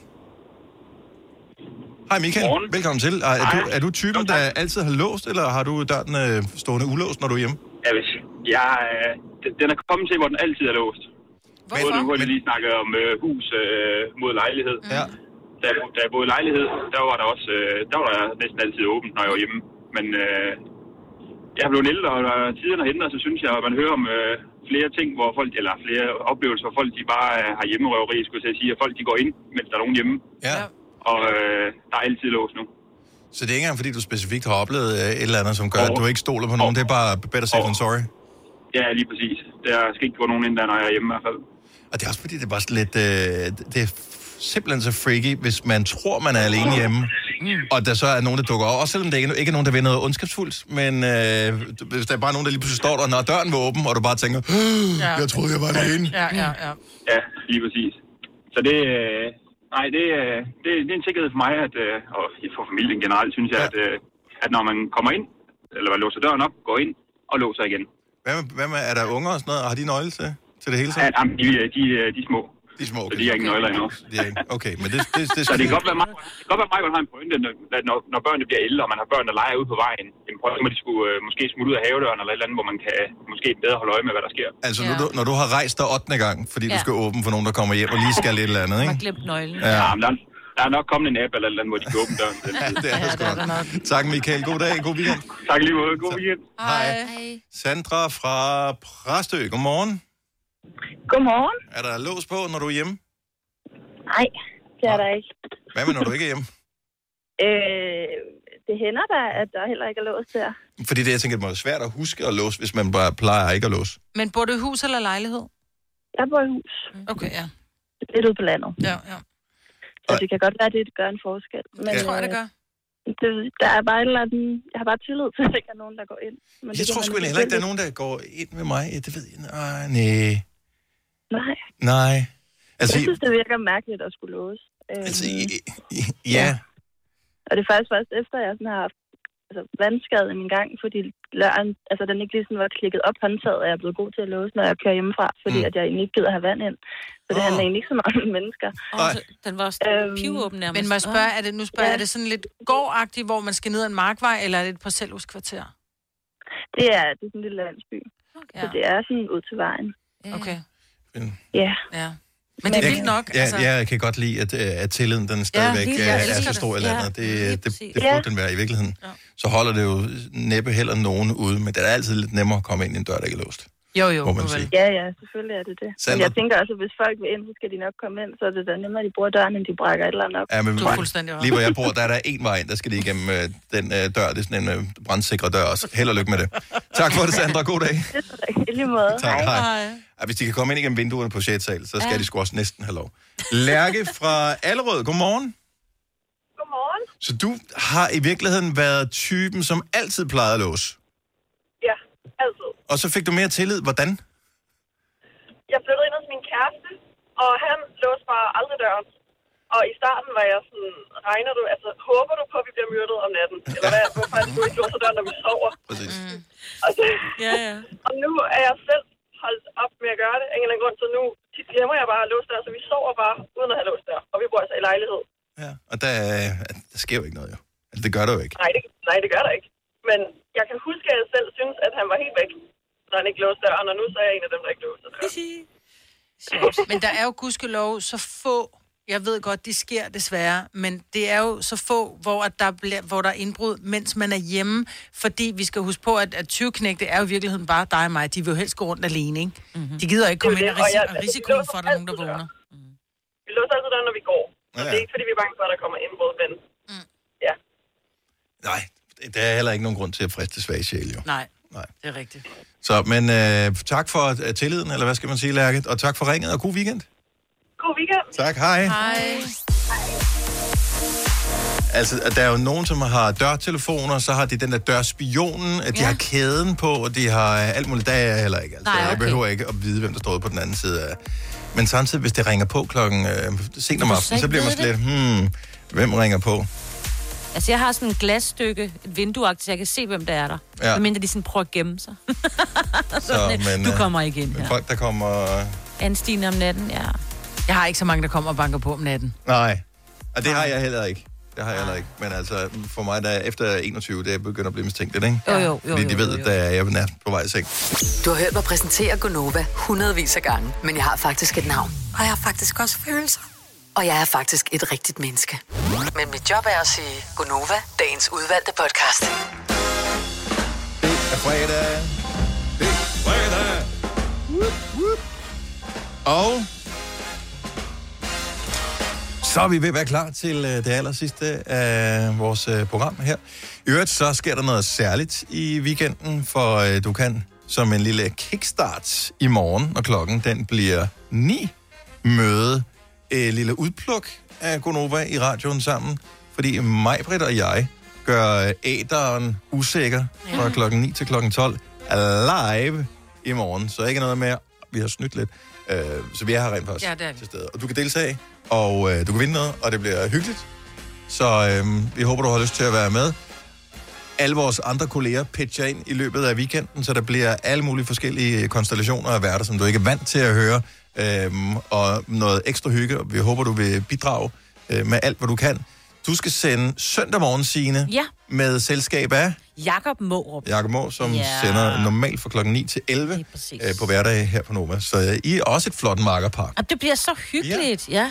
Hej Michael, godmorgen. Velkommen til. Er, er, du, er du typen, der altid har låst, eller har du døren øh, stående ulåst, når du er hjemme? Ja, hvis jeg, øh, den er kommet til, hvor den altid er låst. Hvorfor? Nu har vi lige snakket om øh, hus øh, mod lejlighed. Ja. Da, da jeg boede i lejlighed, der var der også, øh, der var der næsten altid åbent, når jeg var hjemme. Men øh, jeg er blevet ældre, og tiden har ændret, så synes jeg, at man hører om øh, flere ting, hvor folk, eller flere oplevelser, hvor folk de bare øh, har hjemmerøveri, skulle jeg sige, at folk de går ind, mens der er nogen hjemme. Ja. Og øh, der er altid låst nu. Så det er ikke engang, fordi du specifikt har oplevet øh, et eller andet, som gør, oh. at du ikke stoler på nogen. Oh. Det er bare better safe oh. than sorry. Ja, lige præcis. Der skal ikke gå nogen ind der, når jeg er hjemme i hvert fald. Og det er også fordi, det er bare lidt... Øh, det er simpelthen så freaky, hvis man tror, man er alene hjemme, mm. og der så er nogen, der dukker over. Også selvom det ikke, ikke er nogen, der vil noget ondskabsfuldt, men øh, hvis der er bare nogen, der lige pludselig står der, når døren var åben, og du bare tænker, ja. jeg troede, jeg var alene. Ja, ja, ja. Ja, lige præcis. Så det... Øh, nej, det, det, det er en sikkerhed for mig, at, øh, og for familien generelt, synes jeg, ja. at, øh, at når man kommer ind, eller man låser døren op, går ind og låser igen. Hvad med, hvad med er der unger og sådan noget, og har de nøgle til, til det hele taget? Ja, de, de, de er små. De er små, okay. Så de har ikke nøgler endnu. De er ikke. Okay, men det, det, det så det kan godt være, det kan godt være, at Michael har en pointe, når, når børnene bliver ældre, og man har børn, der leger ude på vejen. Jamen, prøv at de skulle øh, måske smutte ud af havedøren, eller et eller andet, hvor man kan måske bedre holde øje med, hvad der sker. Altså, ja. når, du, når du har rejst dig ottende gang, fordi ja. du skal åbne for nogen, der kommer hjem og lige skal lidt eller andet, ikke? Man har glemt nøglen. Ja, ja men der, der er nok kommet en app eller et eller andet, hvor de kan åbne døren. Det er det sgu nok. Tak, Michael. God dag. God weekend. Tak lige måde. God weekend. Hej. Sandra fra Præstø. Godmorgen. Godmorgen. Er der lås på, når du er hjemme? Nej, det er der ikke. Hvad med, når du ikke er hjemme? Øh, det hænder da, at der heller ikke er lås der. Fordi det, jeg tænker, det må være svært at huske at låse, hvis man bare plejer ikke at låse. Men bor du i hus eller lejlighed? Jeg bor i hus. Okay, ja. Lidt ude på landet. Ja, ja. Så det kan godt være, at det gør en forskel. Men, det tror jeg, det gør. Det, der er bare et eller andet... Jeg har bare tillid til, at der ikke er nogen, der går ind. Men jeg tror sgu heller ikke, der er nogen, der går ind med mig. Det ved jeg. Nej, nej. Nej. Nej. Altså, jeg synes, det virker mærkeligt at skulle låse. Altså, i, i, ja. Og det er faktisk først efter, jeg sådan har haft altså, vandskade i min gang, fordi løren, altså, den ikke lige sådan var klikket op håndtaget, og jeg er blevet god til at låse, når jeg kører hjemmefra, fordi mm. at jeg egentlig ikke gider have vand ind. Så det oh. handler egentlig ikke så meget om mennesker. Oh, den var også øhm, pivåben nærmest. Men må jeg spørge, er det, nu spørger, ja. er det sådan lidt gårdagtigt, hvor man skal ned ad en markvej, eller er det et parcelhuskvarter? Det er, det er sådan en lille landsby. Okay. Så det er sådan ud til vejen. Okay. Ja. Ja. Men det er vildt nok. Ja, altså. Jeg kan godt lide, at, at tilliden den stadigvæk ja, er, er så stor i landet. Ja, det, det, det, det burde ja. den være i virkeligheden. Ja. Så holder det jo næppe heller nogen ude, men det er altid lidt nemmere at komme ind i en dør, der ikke er låst. Jo, jo. Ja, ja, selvfølgelig er det det. Sandra... Men jeg tænker også, at hvis folk vil ind, så skal de nok komme ind, så er det da nemmere, at de bruger døren, end de brækker et eller andet op. Ja, men du er fuldstændig lige hvor jeg bor, der er der en vej ind, der skal de igennem øh, den øh, dør. Det er sådan en øh, brandsikre dør også. Held og lykke med det. Tak for det, Sandra. God dag. Det er så i lige måde. Tak, hej. hej. Ja, hvis de kan komme ind igennem vinduerne på sjette sal, så skal ja. de sgu også næsten have lov. Lærke fra Allerød, godmorgen. Godmorgen. Så du har i virkeligheden været typen, som altid plejede at låse? Ja, altid. Og så fik du mere tillid. Hvordan? Jeg flyttede ind hos min kæreste, og han låste bare aldrig døren. Og i starten var jeg sådan, regner du, altså, håber du på, at vi bliver myrdet om natten? Eller hvad, hvorfor du ikke låser døren, når vi sover? Præcis. Mm. Og, så, ja, ja. og nu er jeg selv holdt op med at gøre det, af en eller anden grund, så nu tit glemmer jeg bare at låse dør, så vi sover bare uden at have låst dør. Og vi bor altså i lejlighed. Ja, og der, der sker jo ikke noget, jo. Altså, det gør der jo ikke. Nej det, nej, det gør der ikke. Men jeg kan huske, at jeg selv synes, at han var helt væk, når han ikke låste døren, og nu så er jeg en af dem, der ikke låser døren. Men der er jo gudskelov så få, jeg ved godt, de sker desværre, men det er jo så få, hvor, at der, bliver, hvor der er indbrud, mens man er hjemme, fordi vi skal huske på, at, at tyveknægte er jo i virkeligheden bare dig og mig. De vil jo helst gå rundt alene, ikke? Mm-hmm. De gider ikke komme ind og ris- risikoen for, at der er nogen, der vågner. Mm. Vi låser altid døren, når vi går. Ja, ja. Det er ikke, fordi vi er bange for, at der kommer indbrud, men mm. ja. Nej, der er heller ikke nogen grund til at friste svage sjæl, jo. Nej. Nej. Det er rigtigt. Så, men øh, tak for uh, tilliden, eller hvad skal man sige, Lærke, og tak for ringet, og god weekend. God weekend. Tak, hej. Hej. Altså, der er jo nogen, som har dørtelefoner, så har de den der dørspionen, at de ja. har kæden på, og de har alt muligt. Der er jeg heller ikke. Altså, Nej, okay. Jeg behøver ikke at vide, hvem der står på den anden side af. Men samtidig, hvis det ringer på klokken øh, sent om aftenen, så bliver man sådan lidt, hmm, hvem ringer på? Altså, jeg har sådan et glasstykke, et vindueagtigt, så jeg kan se, hvem der er der. Ja. Medmindre de sådan prøver at gemme sig. så, men, du kommer ikke ind. Ja. Folk, der kommer... Anstine om natten, ja. Jeg har ikke så mange, der kommer og banker på om natten. Nej, og det har jeg heller ikke. Det har jeg heller ikke. Men altså, for mig, der efter enogtyve, det begynder at blive mistænkt, ikke? Jo, jo, jo. Fordi de ved, at jeg er nærmest på vej i seng. Du har hørt mig præsentere Gonova hundredvis af gange, men jeg har faktisk et navn. Og jeg har faktisk også følelser. Og jeg er faktisk et rigtigt menneske. Men mit job er at sige Gonova, dagens udvalgte podcast. Det er fredag. Det er fredag. Woop, woop. Og så er vi ved at være klar til det aller sidste af vores program her. I øvrigt så sker der noget særligt i weekenden, for du kan som en lille kickstart i morgen, når klokken den bliver ni, møde et lille udpluk af Gonova i radioen sammen, fordi Majbrit og jeg gør æderen usikker fra ja. klokken ni til klokken tolv live i morgen. Så ikke noget med, vi har snydt lidt. Så vi er her rent faktisk ja, til stede. Og du kan deltage, og øh, du kan vinde noget, og det bliver hyggeligt. Så øh, vi håber, du har lyst til at være med. Alle vores andre kolleger pitcher ind i løbet af weekenden, så der bliver alle mulige forskellige konstellationer af værter, som du ikke er vant til at høre. Øhm, og noget ekstra hygge, og vi håber, du vil bidrage øh, med alt, hvad du kan. Du skal sende søndag morgen, Signe, ja. med selskab af Jakob Mårup. Jakob Mårup, som ja. sender normalt fra klokken ni til elleve øh, på hverdag her på Nova. Så øh, I er også et flot makkerpar. Og det bliver så hyggeligt, ja. ja.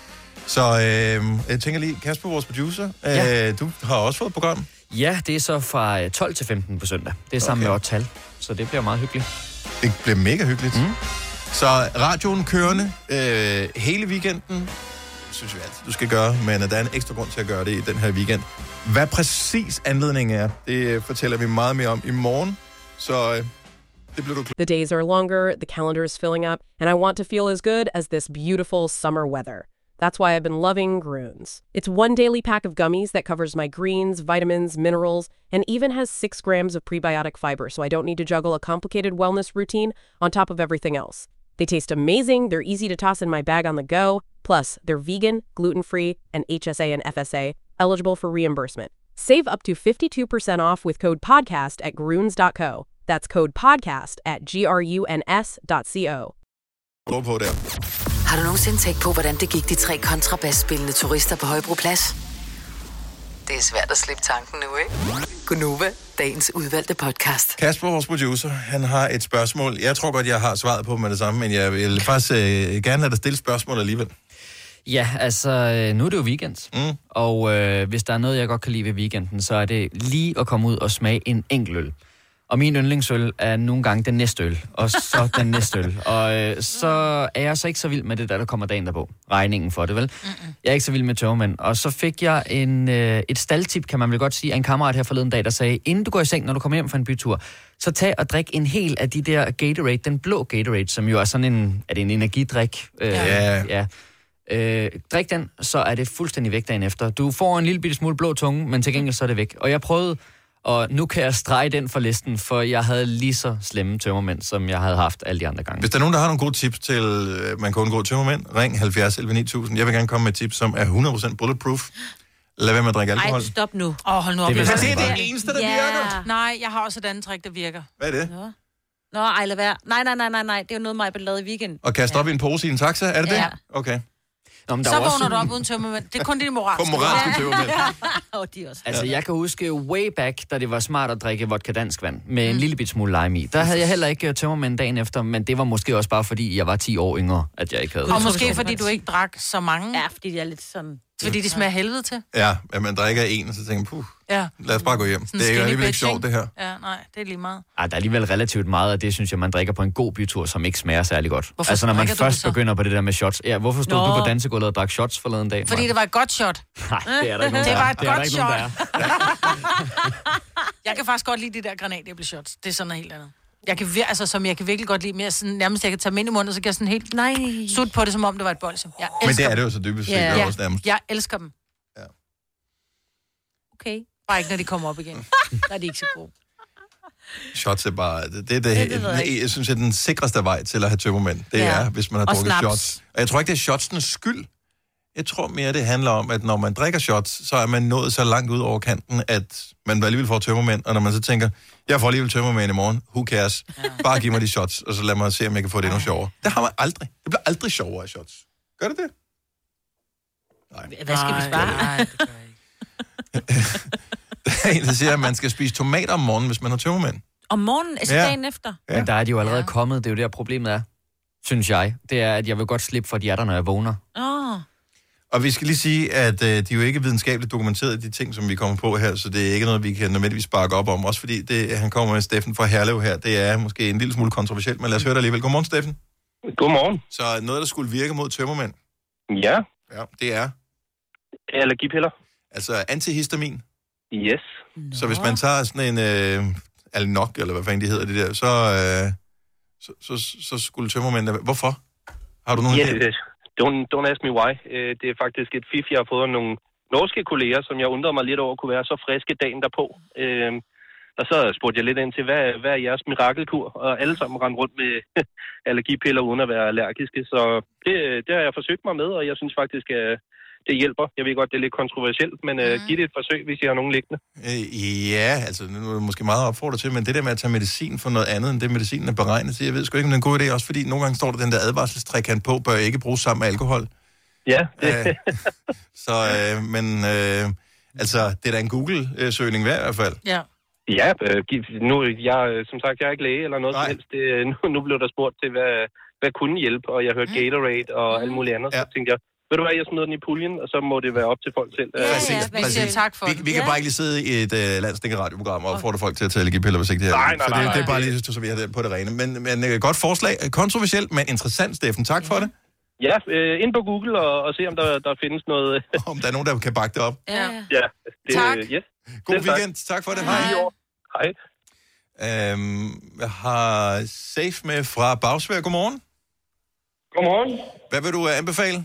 Så øh, jeg tænker lige, Kasper, vores producer, ja. øh, du har også fået et program. Ja, det er så fra tolv til femten på søndag. Det er sammen okay. med Ottal, så det bliver meget hyggeligt. Det bliver mega hyggeligt. Mm. Så radioen kørende øh, hele weekenden, synes vi altid, du skal gøre, men der er en ekstra grund til at gøre det i den her weekend. Hvad præcis anledningen er, det fortæller vi meget mere om i morgen, så øh, det bliver du klar. The days are longer, the calendar is filling up, and I want to feel as good as this beautiful summer weather. That's why I've been loving Groones. It's one daily pack of gummies that covers my greens, vitamins, minerals, and even has six grams of prebiotic fiber, so I don't need to juggle a complicated wellness routine on top of everything else. They taste amazing, they're easy to toss in my bag on the go, plus they're vegan, gluten-free, and H S A and F S A, eligible for reimbursement. Save up to fifty-two percent off with code PODCAST at groones dot co. That's code PODCAST at G R U N S dot co. På der. Har du nogensinde tænkt på, hvordan det gik de tre kontrabasspillende turister på Højbroplads? Det er svært at slippe tanken nu, ikke? Gonova, dagens udvalgte podcast. Kasper, vores producer, han har et spørgsmål. Jeg tror godt, jeg har svaret på med det samme, men jeg vil faktisk øh, gerne have dig stille spørgsmål alligevel. Ja, altså, nu er det jo weekend. Mm. Og øh, hvis der er noget, jeg godt kan lide ved weekenden, så er det lige at komme ud og smage en enkelt øl. Og min yndlingsøl er nogle gange den næste øl, og så den næste øl. Og øh, så er jeg så ikke så vild med det, der, der kommer dagen derpå. Regningen for det, vel? Mm-mm. Jeg er ikke så vild med tørmænd. Og så fik jeg en, øh, et staldtip, kan man vel godt sige, af en kammerat her forleden dag, der sagde, inden du går i seng, når du kommer hjem fra en bytur, så tag og drik en hel af de der Gatorade, den blå Gatorade, som jo er sådan en, er det en energidrik? Øh, ja. ja. Øh, drik den, så er det fuldstændig væk dagen efter. Du får en lille bitte smule blå tunge, men til gengæld så er det væk. Og jeg prøvede, og nu kan jeg strege den for listen, for jeg havde lige så slemme tømmermænd, som jeg havde haft alle de andre gange. Hvis der er nogen, der har nogle gode tips til, man kan undgå tømmermænd, ring halvfjerds elleve ni tusind. Jeg vil gerne komme med et tip, som er hundrede procent bulletproof. Lad være med at drikke alkohol. Ej, stop nu. Åh, oh, hold nu op. Det, det, det er det eneste, der yeah. virker. Nej, jeg har også et andet trick, der virker. Hvad er det? Nå, Nå ej, lad være. Nej, nej, nej, nej, nej. Det er jo noget, mig lavede i weekend. Og kaste ja. op i en pose i en taxa, er det ja. det? Okay. Nå, men så der vågner også... du op uden tømmermænd. Det er kun dine moralske. På moralske tømmermænd. oh, de også. Altså, jeg kan huske way back, da det var smart at drikke vodka dansk vand med mm. en lille bit smule lime i. Der havde jeg heller ikke tømmermænd dagen efter, men det var måske også bare, fordi jeg var ti år yngre, at jeg ikke havde. Og måske fordi du ikke drak så mange. Ja, fordi det er lidt sådan... Fordi de smager helvede til. Ja, at man drikker en, og så tænker man, puh, ja. lad os bare gå hjem. Sådan det er jo alligevel ikke sjovt, det her. Ja, nej, det er lige meget. Ej, der er alligevel relativt meget af det, synes jeg, man drikker på en god bytur, som ikke smager særlig godt. Hvorfor altså, når man først begynder på det der med shots. Ja, hvorfor stod Nå. du på dansegulvet og drak shots forleden dag? Fordi det var et godt shot. Nej, det er der ikke nogen, det der var et det godt er shot. Nogen, der Jeg kan faktisk godt lide de der granatæbleshots. Det er sådan noget helt andet. Jeg kan, vir- altså, som jeg kan virkelig godt lide mere sådan, nærmest jeg kan tage dem ind i munden, og så kan jeg sådan helt nej, sut på det, som om det var et bolsje. Jeg Men det er dem. det jo så dybest set Ja. yeah. også nærmest. Jeg elsker dem. Ja. Okay. Bare ikke, når de kommer op igen. Der er de ikke så gode. Shots er bare... Det, det, det, det det ved jeg jeg, jeg synes, at den sikreste vej til at have tømmermænd, det Ja. er, hvis man har Og drukket snaps. shots. Og jeg tror ikke, det er shotsenes skyld. Jeg tror mere, det handler om, at når man drikker shots, så er man nået så langt ud over kanten, at man alligevel får tømmermænd. Og når man så tænker, jeg får alligevel tømmermænd i morgen, who cares? Ja. Bare giv mig de shots, og så lad mig se, om jeg kan få det endnu sjovere. Det har man aldrig. Det bliver aldrig sjovere af shots. Gør det det? Nej. Hvad skal vi spare? Nej, det gør jeg ikke. Der er en, der siger, at man skal spise tomater om morgenen, hvis man har tømmermænd. Om morgenen, altså Ja. dagen efter? Ja. Men der er de jo allerede ja. kommet, det er jo der problemet er, synes jeg. Det er, at jeg vil godt slippe for, de er der, når jeg vågner. Åh. Oh. Og vi skal lige sige, at øh, de er jo ikke videnskabeligt dokumenteret, de ting, som vi kommer på her, så det er ikke noget, vi kan nødvendigvis sparke op om. Også fordi det, han kommer med Steffen fra Herlev her, det er måske en lille smule kontroversielt, men lad os høre det alligevel. Godmorgen, Steffen. Godmorgen. Så noget, der skulle virke mod tømmermænd. Ja. Ja, det er? Allergipiller. Altså antihistamin. Yes. Så hvis man tager sådan en øh, Alnok, eller hvad fanden de hedder, det der, så, øh, så, så, så skulle tømmermænd... Hvorfor? Har du nogen Ja, idé? det, don't, don't ask me why. Øh, Det er faktisk et fif, jeg har fået af nogle norske kolleger, som jeg undrede mig lidt over, kunne være så friske dagen derpå. Øh, Og så spurgte jeg lidt ind til, hvad, hvad er jeres mirakelkur? Og alle sammen rendte rundt med allergipiller uden at være allergiske. Så det, det har jeg forsøgt mig med, og jeg synes faktisk, at det hjælper. Jeg ved godt, det er lidt kontroversielt, men mm. uh, giv det et forsøg, hvis I har nogen liggende. Øh, ja, altså nu er det måske meget opfordret til, men det der med at tage medicin for noget andet, end det medicinen er beregnet til, jeg ved sgu ikke, om det er en god idé, også fordi nogle gange står der den der advarselstrækant på, bør ikke bruges sammen med alkohol. Ja. Det. Øh, så, øh, men øh, altså, det er da en Google-søgning værd i hvert fald. Ja. Ja, øh, nu, jeg, som sagt, jeg er ikke læge eller noget som helst. Det, nu, nu blev der spurgt til, hvad, hvad kunne hjælpe, og jeg hørte mm. Gatorade og alt muligt andet, ja. Så tænkte jeg, ved du hvad, jeg smider den i puljen, og så må det være op til folk selv. Ja, præcis, ja, præcis. Tak for vi, vi kan ja. bare ikke lige sidde i et uh, landsdækkeradioprogram og opfordre folk til at tage allergipiller, hvis ikke det her. Nej, nej, så det, nej, det er bare lige, så vi har det på det rene. Men, men uh, godt forslag. Kontroversielt, men interessant, Steffen. Tak for det. Ja, øh, ind på Google og, og se, om der, der findes noget... om der er nogen, der kan bakke det op. Ja, ja det, tak. Yes. God Selv weekend. Tak. tak for det. Hej. Hej. Øhm, jeg har Safe med fra Bagsvær. Godmorgen. Godmorgen. Hvad vil du uh, anbefale?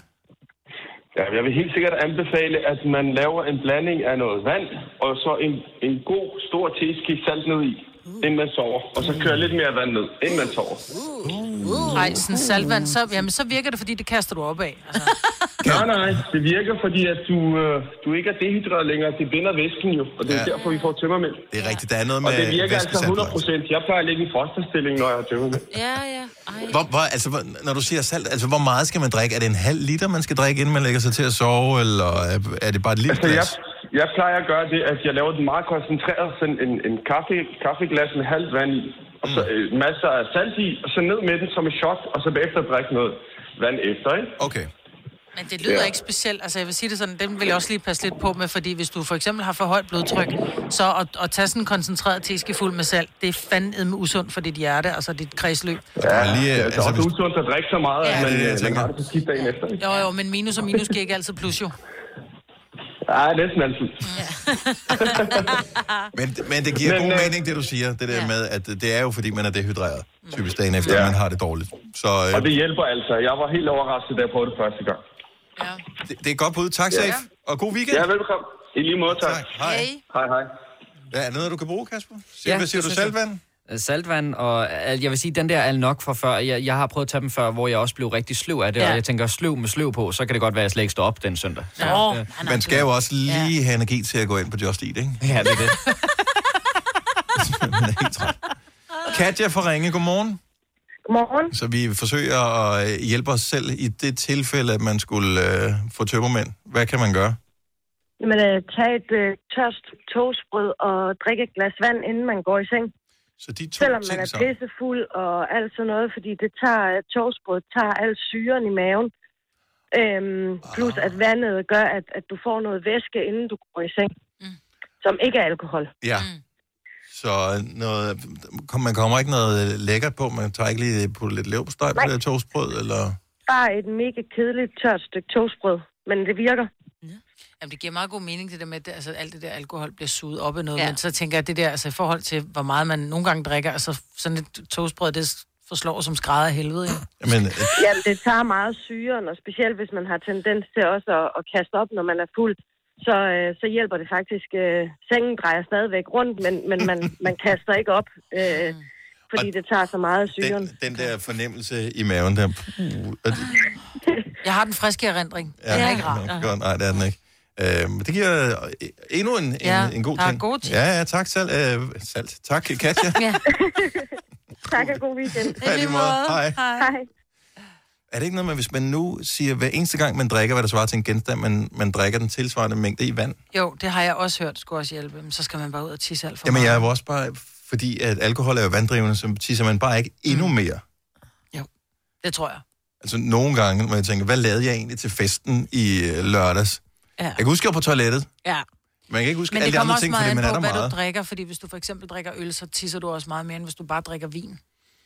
Ja, jeg vil helt sikkert anbefale, at man laver en blanding af noget vand, og så en, en god, stor teske salt ned i, inden man sover. Og så kører lidt mere vand ned, inden man sover. Nej, uh. sådan saltvand, så, jamen, så virker det, fordi det kaster du op af. Altså. Nej, nej, det virker, fordi at du, øh, du ikke er dehydreret længere. Det binder væsken jo, og det er ja. derfor, vi får tømmermænd. Det er rigtigt, der er noget med og det virker altså hundrede procent. Jeg plejer at ligge i fosterstilling, når jeg har tømmermænd. Ja, ja. Hvor, hvor, altså, hvor, når du siger salt, altså hvor meget skal man drikke? Er det en halv liter, man skal drikke, inden man lægger sig til at sove, eller er, er det bare et lille altså, glas? Jeg, jeg plejer at gøre det, at jeg laver den meget koncentreret, sådan en, en kaffe, kaffeglas med halvt vand i, og så øh, masser af salt i, og så ned med den som et shot, og så bagefter drikke noget vand efter, ikke? Okay. Men det lyder ja. ikke specielt. Altså, jeg vil sige det sådan, den vil jeg også lige passe lidt på med, fordi hvis du for eksempel har for højt blodtryk, så at, at tage sådan en koncentreret teske fuld med salt, det er fandme usundt for dit hjerte, altså dit kredsløb. Ja, lige, det er altså, også hvis... usundt at drikke så meget, ja. at man, ja, det, man har det på skidt dagen efter. Ikke? Jo, jo, men minus og minus giver ikke altid plus, jo. Ja, næsten altid. Ja. men, men det giver men, god øh... mening, det du siger, det der ja. med, at det er jo fordi, man er dehydreret, typisk dagen efter, ja. man har det dårligt. Så, øh... Og det hjælper altså. Jeg var helt overrasket, da jeg prøvede det første gang. Ja. Det, det er godt bud. Tak, Safe. Ja. Og god weekend. Ja, velkommen. I lige måde, tak. tak. Hej. Hej. Hej, hej. Hvad er noget, du kan bruge, Kasper? Siger, Ja, hvad siger du? Saltvand? Saltvand, og jeg vil sige, den der Alnok fra før, jeg, jeg har prøvet at tage dem før, hvor jeg også blev rigtig sløv af det, ja. og jeg tænker, sløv med sløv på, så kan det godt være, at jeg slet ikke står op den søndag. Så, Nå, øh, man skal jo også lige ja. have energi til at gå ind på Just Eat, ikke? Ja, det er det. Katja fra Ringe, godmorgen. Godmorgen. Så vi forsøger at hjælpe os selv i det tilfælde, at man skulle øh, få tømmermænd. Hvad kan man gøre? Jamen, uh, tag et uh, tørt toastbrød og drikke et glas vand, inden man går i seng. Så de to Selvom man er så... pissefuld og alt sådan noget, fordi det tager, uh, toastbrød tager al syren i maven. Øhm, plus at vandet gør, at, at du får noget væske, inden du går i seng. Mm. Som ikke er alkohol. Ja. Mm. Så noget, man kommer ikke noget lækkert på? Man tager ikke lige på lidt leverpostej på det toastbrød, eller? Bare et mega kedeligt tørt stykke toastbrød, men det virker. Ja. Jamen, det giver meget god mening, det der med, at altså, alt det der alkohol bliver suget op af noget. Ja. Men så tænker jeg, at det der, altså i forhold til, hvor meget man nogle gange drikker, altså sådan et toastbrød, det forslår som skrædder af helvede. Ja. Jamen, Jamen, det tager meget syren, og specielt hvis man har tendens til også at, at kaste op, når man er fuld, så, øh, så hjælper det faktisk. Øh, sengen drejer stadigvæk rundt, men, men man, man kaster ikke op, øh, fordi det tager så meget syren. Den, den der fornemmelse i maven der... Puh, jeg har den friske erindring. Ja, den er ikke rar. Godt, nej, det er den ikke. Øhm, det giver endnu en, ja, en, en god ting. God ja, ja, tak selv. Øh, salt. Tak, Katja. Ja. Tak og god weekend. Hej, lige måde. Hej. Hej. Er det ikke noget med, hvis man nu siger, hver eneste gang man drikker, hvad der svarer til en genstand, man, man drikker den tilsvarende mængde i vand? Jo, det har jeg også hørt, skulle også hjælpe. Men så skal man bare ud og tisse alt for Jamen, meget. jeg er også bare, fordi at alkohol er jo vanddrivende, så tisser man bare ikke endnu mere. Jo, det tror jeg. Altså nogle gange, hvor jeg tænker, hvad lavede jeg egentlig til festen i lørdags? Ja. Jeg kan huske, jeg var på toilettet. Ja. Man kan ikke huske men alle de andre ting, fordi man er der meget. Men det kommer også meget an på, hvad meget. du drikker, fordi hvis du for eksempel drikker øl, så tisser du også meget mere, end hvis du bare drikker vin.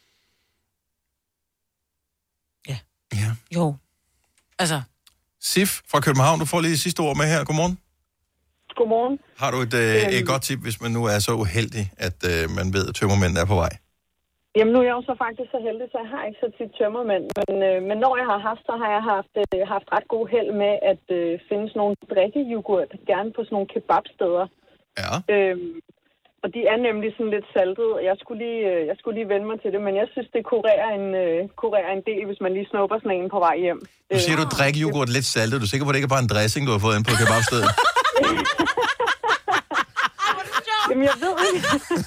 Ja. Ja. Jo. Altså. Sif fra København, du får lige det sidste ord med her. Godmorgen. Godmorgen. Har du et, øh, et godt tip, hvis man nu er så uheldig, at øh, man ved, at tømmermænd er på vej? Jamen, nu er jeg jo så faktisk så heldig, så jeg har ikke så tit tømmermænd. Men, øh, men når jeg har haft, så har jeg haft, øh, haft ret god held med at øh, finde sådan nogle drikkejoghurt, gerne på sådan nogle kebabsteder. Ja. Øhm, og de er nemlig sådan lidt saltet. Jeg skulle lige, øh, jeg skulle lige vende mig til det, men jeg synes, det kurerer en, øh, kurerer en del, hvis man lige snupper sådan en på vej hjem. Nu siger du drikkejoghurt lidt saltet. Du er sikker på, at det ikke er bare en dressing, du har fået ind på kebabstedet? Jamen, jeg ved ikke.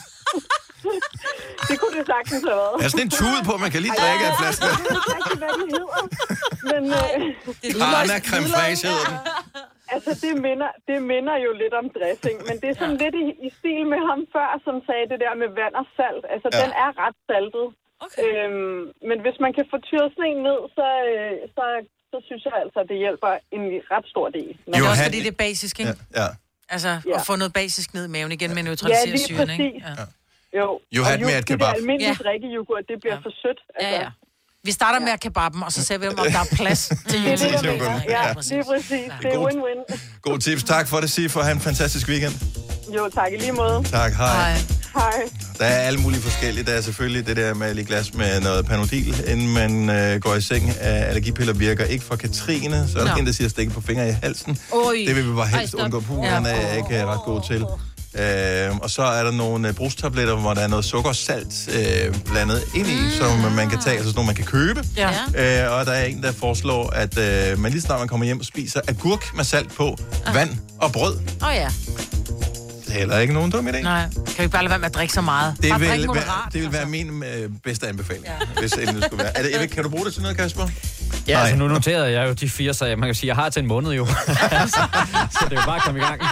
Det kunne det sagtens have været. Der er sådan en tude på, man kan lige drikke af en flaske. Jeg ved ikke, hvad de hedder. Men, øh, Arna creme fraiche hedder den. Altså, det minder, det minder jo lidt om dressing, men det er sådan ja. lidt i, i stil med ham før, som sagde det der med vand og salt. Altså, ja. den er ret saltet. Okay. Øhm, men hvis man kan få tyret sådan en ned, så, øh, så, så synes jeg altså, at det hjælper en ret stor del. Men det er også fordi, det er basisk, ikke? Ja. ja. Altså, ja. at få noget basisk ned i maven igen med neutralisere ja, syren, ikke? Ja, ja. Jo, you had og me at kebab. Det almindelige ja. drikkejoghurt, det bliver ja. for sødt. Altså. Ja, ja. Vi starter med at kebaben, og så ser vi, om der er plads til det. Det er det, jeg mener. Ja, det er præcis. Det er win-win. God tips. Tak for det, Sif, og have en fantastisk weekend. Jo, tak i lige måde. Tak, hej. Hej. Hej. Der er alle mulige forskellige. Der er selvfølgelig det der med lige glas med noget Panodil, inden man øh, går i seng. Allergipiller virker ikke for Katrine, så er der no. en, der siger stikke på fingre i halsen. Oi. Det vil vi bare helst Ej, undgå. Puherne ja. er ikke ret god til. Øh, og så er der nogle øh, brugstabletter, hvor der er noget sukker og salt øh, blandet ind i, mm. som man kan tage, altså sådan nogle, man kan købe. Ja. Øh, og der er en, der foreslår, at øh, man lige snart man kommer hjem og spiser agurk med salt på, ah. vand og brød. Åh oh, ja. Det er heller ikke nogen dum idé. Nej, kan vi ikke bare lade være med at drikke så meget? Det bare vil, drikke være, moderat, det vil være altså. min øh, bedste anbefaling, ja. hvis det endelig skulle være. Er det, kan du bruge det til noget, Kasper? Ja, Nej. altså nu noterede jeg jo de fire, så man kan sige, jeg har til en måned jo. så, så det er jo bare at komme i gang.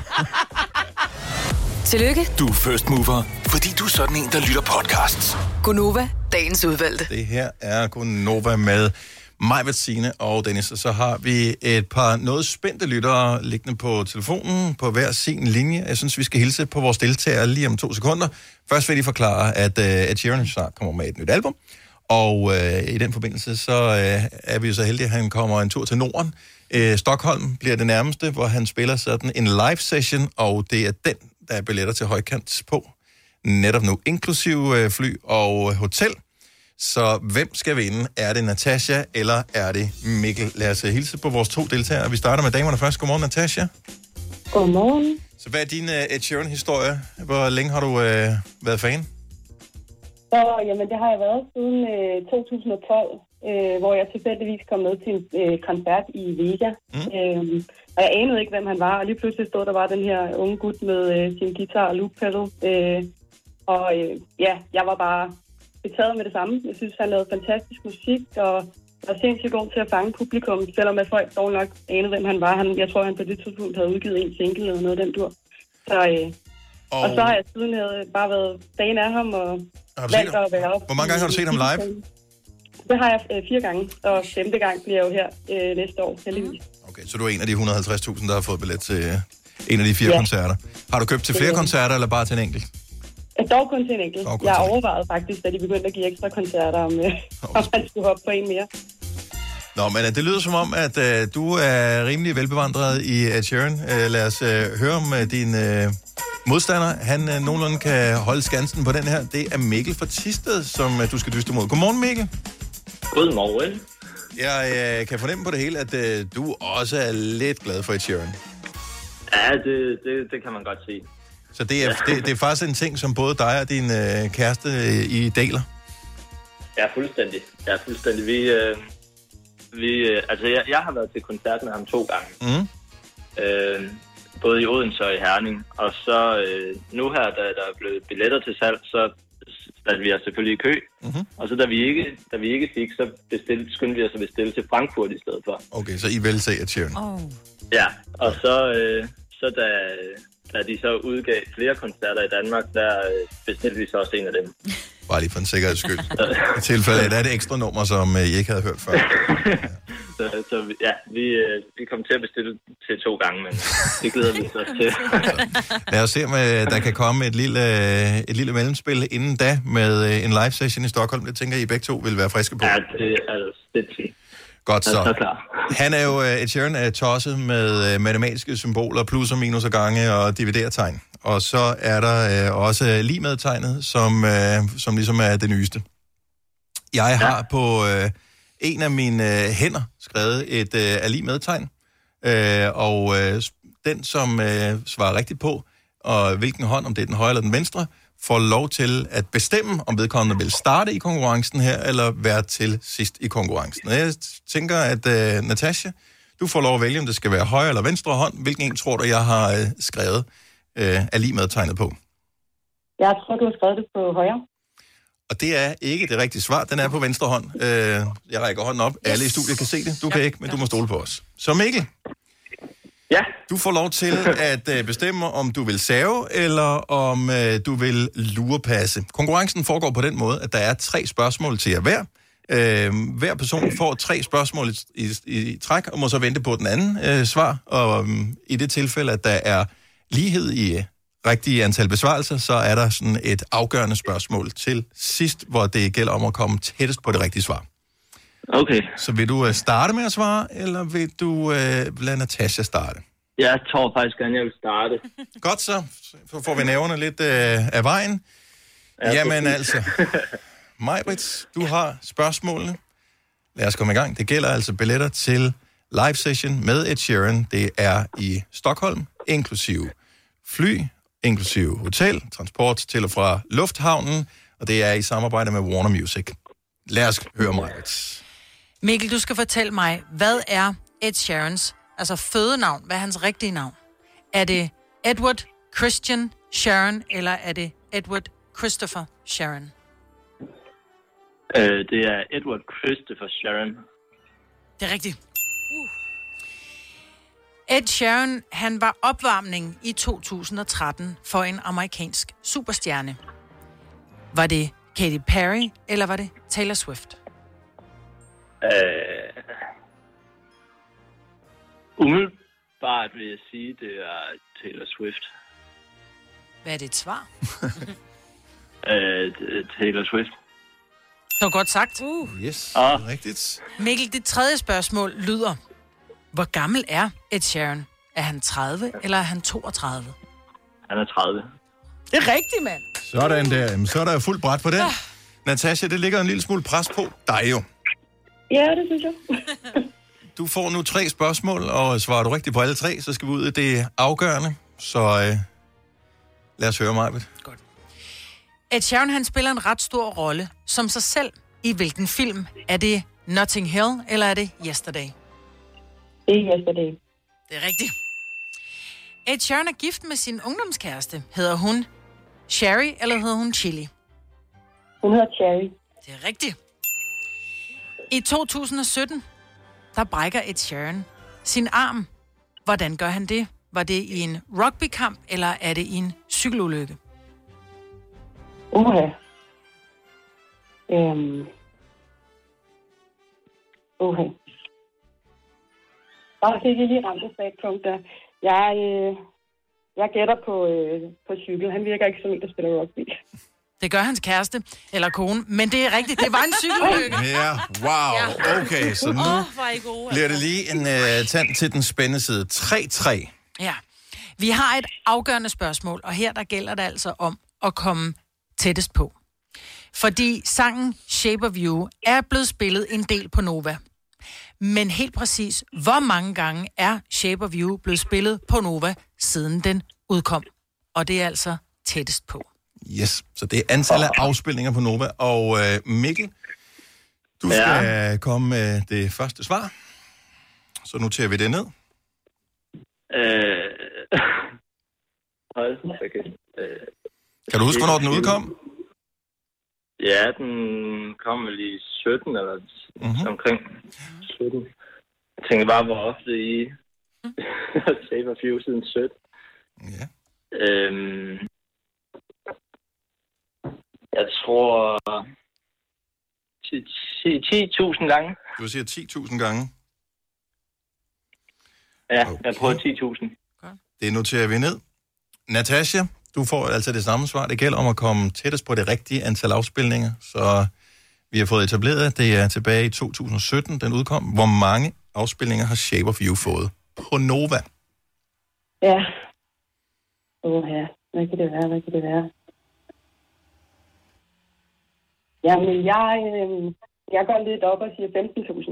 Tillykke. Du er first mover, fordi du er sådan en, der lytter podcasts. Gunova, dagens udvalgte. Det her er Gunova med mig, Bettine og Dennis. Og så har vi et par noget spændte lyttere liggende på telefonen på hver sin linje. Jeg synes, vi skal hilse på vores deltagere lige om to sekunder. Først vil jeg forklare, at uh, Ed Sheeran snart kommer med et nyt album. Og uh, i den forbindelse, så uh, er vi jo så heldige, at han kommer en tur til Norden. Uh, Stockholm bliver det nærmeste, hvor han spiller sådan en live session, og det er den, der er billetter til højkant på netop nu, inklusive øh, fly og hotel. Så hvem skal vinde? Er det Natasha, eller er det Mikkel? Lad os hilse på vores to deltagere. Vi starter med damerne først. Godmorgen, Natasha. Godmorgen. Så hvad er din uh, Ed Sheeran-historie? Hvor længe har du uh, været fan? Så, jamen, det har jeg været siden øh, to tusind og tolv, øh, hvor jeg tilfældigvis kom med til en øh, koncert i Vega. Mm. Øh, og jeg anede ikke, hvem han var, og lige pludselig stod der bare den her unge gut med øh, sin guitar og loop pedal. Øh, og øh, ja, jeg var bare betaget med det samme. Jeg synes, han lavede fantastisk musik, og var sindssygt god til at fange publikum, selvom at folk dog nok anede, hvem han var. Han, jeg tror, han på det tidspunkt havde udgivet en single eller noget af den dur. Så, øh, og... og så har jeg siden bare været fan af ham, og valgt at være op. Hvor mange gange har du set ham live? Det har jeg øh, fire gange, og femte gang bliver jeg jo her øh, næste år, heldigvis. Okay, så du er en af de et hundrede og halvtreds tusind, der har fået billet til øh, en af de fire ja. koncerter. Har du købt til flere koncerter, eller bare til en enkelt? Dog kun til en enkelt. Jeg overvejede faktisk, da de begyndte at give ekstra koncerter, om, øh, om man skulle hoppe på en mere. Nå, men det lyder som om, at uh, du er rimelig velbevandret i Ed Sheeran. Uh, lad os uh, høre om uh, din uh, modstander. Han uh, nogenlunde kan holde skansen på den her. Det er Mikkel fra Thisted, som uh, du skal dyste mod. Godmorgen, Mikkel. Godmorgen. Jeg uh, kan fornemme på det hele, at uh, du også er lidt glad for Ed Sheeran. Ja, det, det, det kan man godt sige. Så det er, det, det er faktisk en ting, som både dig og din uh, kæreste uh, I deler? Ja, fuldstændig. Ja, fuldstændig. Vi... Uh... Vi, øh, altså, jeg, jeg har været til koncert med ham to gange. Mm. Øh, både i Odense og i Herning. Og så øh, nu her, da der er blevet billetter til salg, så satte vi os selvfølgelig i kø. Mm-hmm. Og så da vi ikke, da vi ikke fik, så bestilte, skyndte vi os at bestille til Frankfurt i stedet for. Okay, så I vil se Ed Sheeran. Oh. Ja, og så, øh, så da, da de så udgav flere koncerter i Danmark, der øh, bestilte vi så også en af dem. Bare lige for en sikkerheds skyld. I tilfælde af, der er det ekstra nummer, som I ikke havde hørt før. så, så ja, vi, vi kom til at bestille til to gange, men det glæder vi os til. Lad os se, om der kan komme et lille, et lille mellemspil inden da med en live session i Stockholm. Det tænker I begge to vil være friske på. Ja, det er sindssygt. Godt så. så klar. Han er jo, Ed Sheeran er tosset med matematiske symboler, plus og minus og gange og dividertegn. Og så er der øh, også lig med tegnet, som, øh, som ligesom er det nyeste. Jeg har ja. på øh, en af mine øh, hænder skrevet et øh, lig med tegn, øh, og øh, den, som øh, svarer rigtigt på, og hvilken hånd, om det er den højre eller den venstre, får lov til at bestemme, om vedkommende vil starte i konkurrencen her, eller være til sidst i konkurrencen. Og jeg tænker, at øh, Natasha, du får lov at vælge, om det skal være højre eller venstre hånd. Hvilken en tror du, jeg har øh, skrevet øh, er lige med tegnet på? Jeg tror, du har skrevet det på højre. Og det er ikke det rigtige svar. Den er på venstre hånd. Øh, jeg rækker hånden op. Yes. Alle i studiet kan se det. Du kan ikke, men du må stole på os. Så Mikkel. Ja. Du får lov til at øh, bestemme, om du vil save, eller om øh, du vil lurepasse. Konkurrencen foregår på den måde, at der er tre spørgsmål til jer hver. Øh, hver person får tre spørgsmål i, i, i træk, og må så vente på den anden øh, svar. Og um, i det tilfælde, at der er lighed i rigtige antal besvarelser, så er der sådan et afgørende spørgsmål til sidst, hvor det gælder om at komme tættest på det rigtige svar. Okay. Så vil du uh, starte med at svare, eller vil du uh, lade Natasha starte? Jeg tror faktisk gerne, jeg vil starte. Godt så. Så får vi nævnerne lidt uh, af vejen. Ja, Jamen altså. Maj-Brit, du har spørgsmålene. Lad os komme i gang. Det gælder altså billetter til live session med Ed Sheeran. Det er i Stockholm, inklusive fly, inklusive hotel, transport til og fra lufthavnen, og det er i samarbejde med Warner Music. Lad os høre mig. Mikkel, du skal fortælle mig, hvad er Ed Sheerans, altså fødenavn, hvad er hans rigtige navn? Er det Edward Christian Sheeran, eller er det Edward Christopher Sheeran? Øh, det er Edward Christopher Sheeran. Det er rigtigt. Uh. Ed Sheeran, han var opvarmning i to tusind og tretten for en amerikansk superstjerne. Var det Katy Perry, eller var det Taylor Swift? Øh, umiddelbart vil jeg sige, det er Taylor Swift. Hvad er det et svar? øh, Taylor Swift. Det var godt sagt. Uh. Yes, ah. rigtigt. Mikkel, det tredje spørgsmål lyder: hvor gammel er Ed Sheeran? Er han tredive, eller er han toogtredive? Han er tredive. Det er rigtigt, mand. Sådan der. Så er der fuld bræt på den. Ja. Natasha, det ligger en lille smule pres på dig jo. Ja, det synes jeg. Du får nu tre spørgsmål, og svarer du rigtigt på alle tre, så skal vi ud i det afgørende. Så øh, lad os høre mig. Godt. Ed Sheeran, han spiller en ret stor rolle som sig selv. I hvilken film? Er det Notting Hill, eller er det Yesterday? Det er Yesterday. Det er rigtigt. Ed Sheeran er gift med sin ungdomskæreste. Hedder hun Sherry, eller hedder hun Chili? Hun hedder Cherry. Det er rigtigt. I to tusind og sytten, der brækker Ed Sheeran sin arm. Hvordan gør han det? Var det i en rugbykamp, eller er det i en cykelulykke? Uha. Øhm. Uha. Og det er lige ramt af et punkt der. Jeg, øh, jeg gætter på, øh, på cykel. Han virker ikke som en, der spiller rugby. Det gør hans kæreste, eller kone. Men det er rigtigt, det var en cykelulykke. Ja, wow. Okay, så nu Åh, hvor er I gode, bliver det lige en uh, tand til den spændende side. tre tre. Ja. Vi har et afgørende spørgsmål, og her der gælder det altså om at komme tættest på. Fordi sangen Shape of You er blevet spillet en del på Nova. Men helt præcis, hvor mange gange er Shape of You blevet spillet på Nova, siden den udkom? Og det er altså tættest på. Yes, så det er antallet af afspilninger på Nova. Og uh, Mikkel, du skal ja. komme med det første svar. Så noterer vi det ned. Øh... Okay. Øh... Kan du huske, hvornår den udkom? Ja, den kom vel i sytten, eller mm-hmm. omkring sytten. Jeg tænker bare, hvor ofte I Shape of You siden sytten. Ja. Øhm... Jeg tror... ti tusind gange. Du siger ti tusind gange? Ja, okay. Jeg prøver ti tusind. Det noterer vi ned. Natasha, du får altså det samme svar. Det gælder om at komme tættest på det rigtige antal afspilninger. Så vi har fået etableret, det er tilbage i to tusind sytten, den udkom. Hvor mange afspilninger har Shape of You fået på Nova? Ja. Åh ja, hvad kan det være, hvad kan det være? Jamen, jeg, øh, jeg går lidt op og siger femten tusind.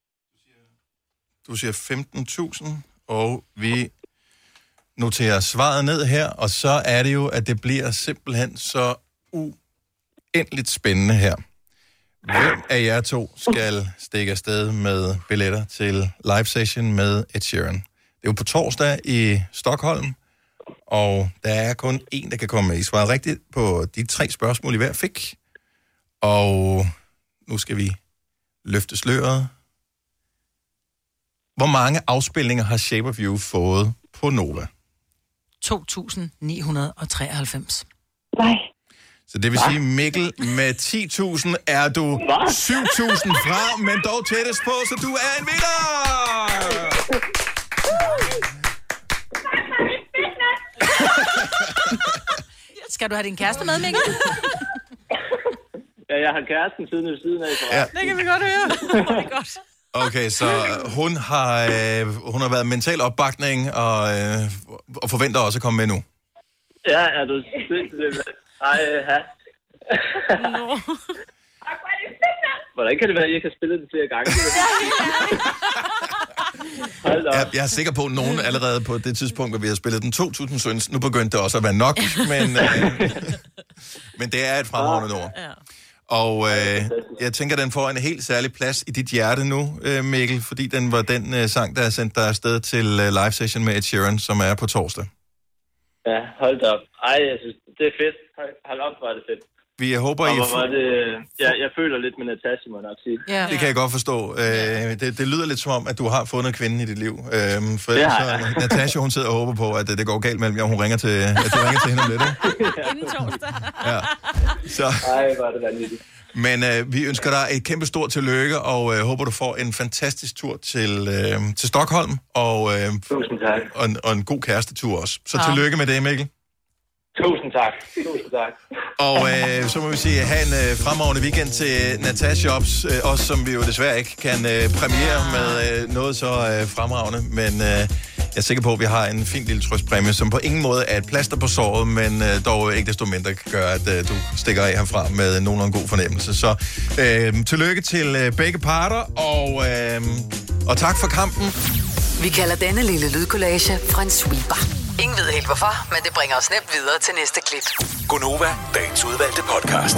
Du siger femten tusind, og vi noterer svaret ned her, og så er det jo, at det bliver simpelthen så uendeligt spændende her. Hvem af jer to skal stikke afsted med billetter til live session med Ed Sheeran? Det er jo på torsdag i Stockholm, og der er kun én, der kan komme med. I svarede rigtigt på de tre spørgsmål, I hver fik. Og nu skal vi løfte sløret. Hvor mange afspilninger har Shape of You fået på Nova? to tusind ni hundrede treoghalvfems. Nej. Så det vil sige, Mikkel, med ti tusind er du syv tusind fra, men dog tættest på, så du er en vinder! Skal du have din kæreste med, Mikkel? Ja, jeg har kæresten siden ved siden af. Ja. Det kan vi godt høre. Det er godt. Okay, så hun har, øh, hun har været mental opbakning og, øh, og forventer også at komme med nu. Ja, er du sindssygt? Ej, ja. Hvordan kan det være, at I kan spille det flere gange? Jeg, jeg er sikker på, at nogen allerede på det tidspunkt, hvor vi har spillet den to tusind sytten, nu begyndte det også at være nok, men, øh, men det er et fremragende ord. Og øh, jeg tænker, den får en helt særlig plads i dit hjerte nu, øh, Mikkel, fordi den var den øh, sang, der er sendt dig afsted til øh, live session med Ed Sheeran, som er på torsdag. Ja, hold da op. Ej, jeg synes, det er fedt. Hold, hold op, hvor er det fedt. Vi håber, I... Og hvor var det... Ja, jeg føler lidt med Natasha, må jeg nok sige. Ja. Det kan jeg godt forstå. Øh, det, det lyder lidt som om, at du har fundet kvinden i dit liv. Øh, for det så, Natasha, hun sidder og håber på, at det går galt mellem jer, og hun ringer til, at du ringer til hende om lidt, ikke? Inden torsdag. Ja. Så... Ej, hvor er det vanvittigt. Men øh, vi ønsker dig et kæmpe stort tillykke, og øh, håber, du får en fantastisk tur til, øh, til Stockholm, og, øh, Tusind tak. Og, en, og en god kærestetur også. Så ja. Tillykke med det, Mikkel. Tusind tak. Tusind tak. Og øh, så må vi sige, have en øh, fremragende weekend til Natasha Jobs, øh, også som vi jo desværre ikke kan øh, premiere med øh, noget så øh, fremragende, men øh, jeg er sikker på, at vi har en fin lille trøstpræmie, som på ingen måde er et plaster på såret, men øh, dog ikke desto mindre kan gøre, at øh, du stikker af herfra med nogenlunde god fornemmelse. Så øh, tillykke til øh, begge parter, og, øh, og tak for kampen. Vi kalder denne lille lydkollage en sweeper. Ingen ved helt hvorfor, men det bringer os nemt videre til næste klip. Gonova, dagens udvalgte podcast.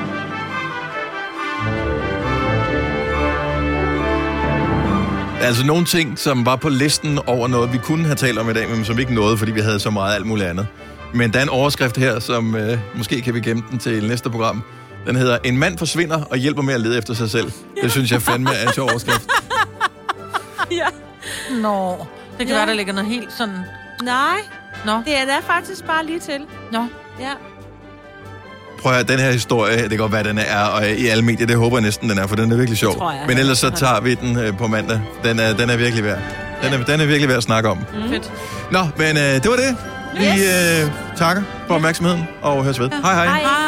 Der er altså nogle ting, som var på listen over noget, vi kunne have talt om i dag, men som vi ikke nåede, fordi vi havde så meget alt muligt andet. Men der er en overskrift her, som øh, måske kan vi gemme den til næste program. Den hedder, en mand forsvinder og hjælper med at lede efter sig selv. Det synes jeg fandme er en sjov overskrift. Ja. Nå, det kan Ja. være, der ligger noget helt sådan... Nej, Nå. det er der faktisk bare lige til. Nå. Ja. Prøv at høre, den her historie, det kan godt være, den er og i alle medier, det håber jeg næsten, den er, for den er virkelig sjov. tror jeg. Men ellers så tager vi den øh, på mandag. Den er, den er virkelig værd. Den er, den er virkelig værd at snakke om. Mm. Fedt. Nå, men øh, det var det. Vi øh, takker for opmærksomheden og høres ved. Hej hej. Hej.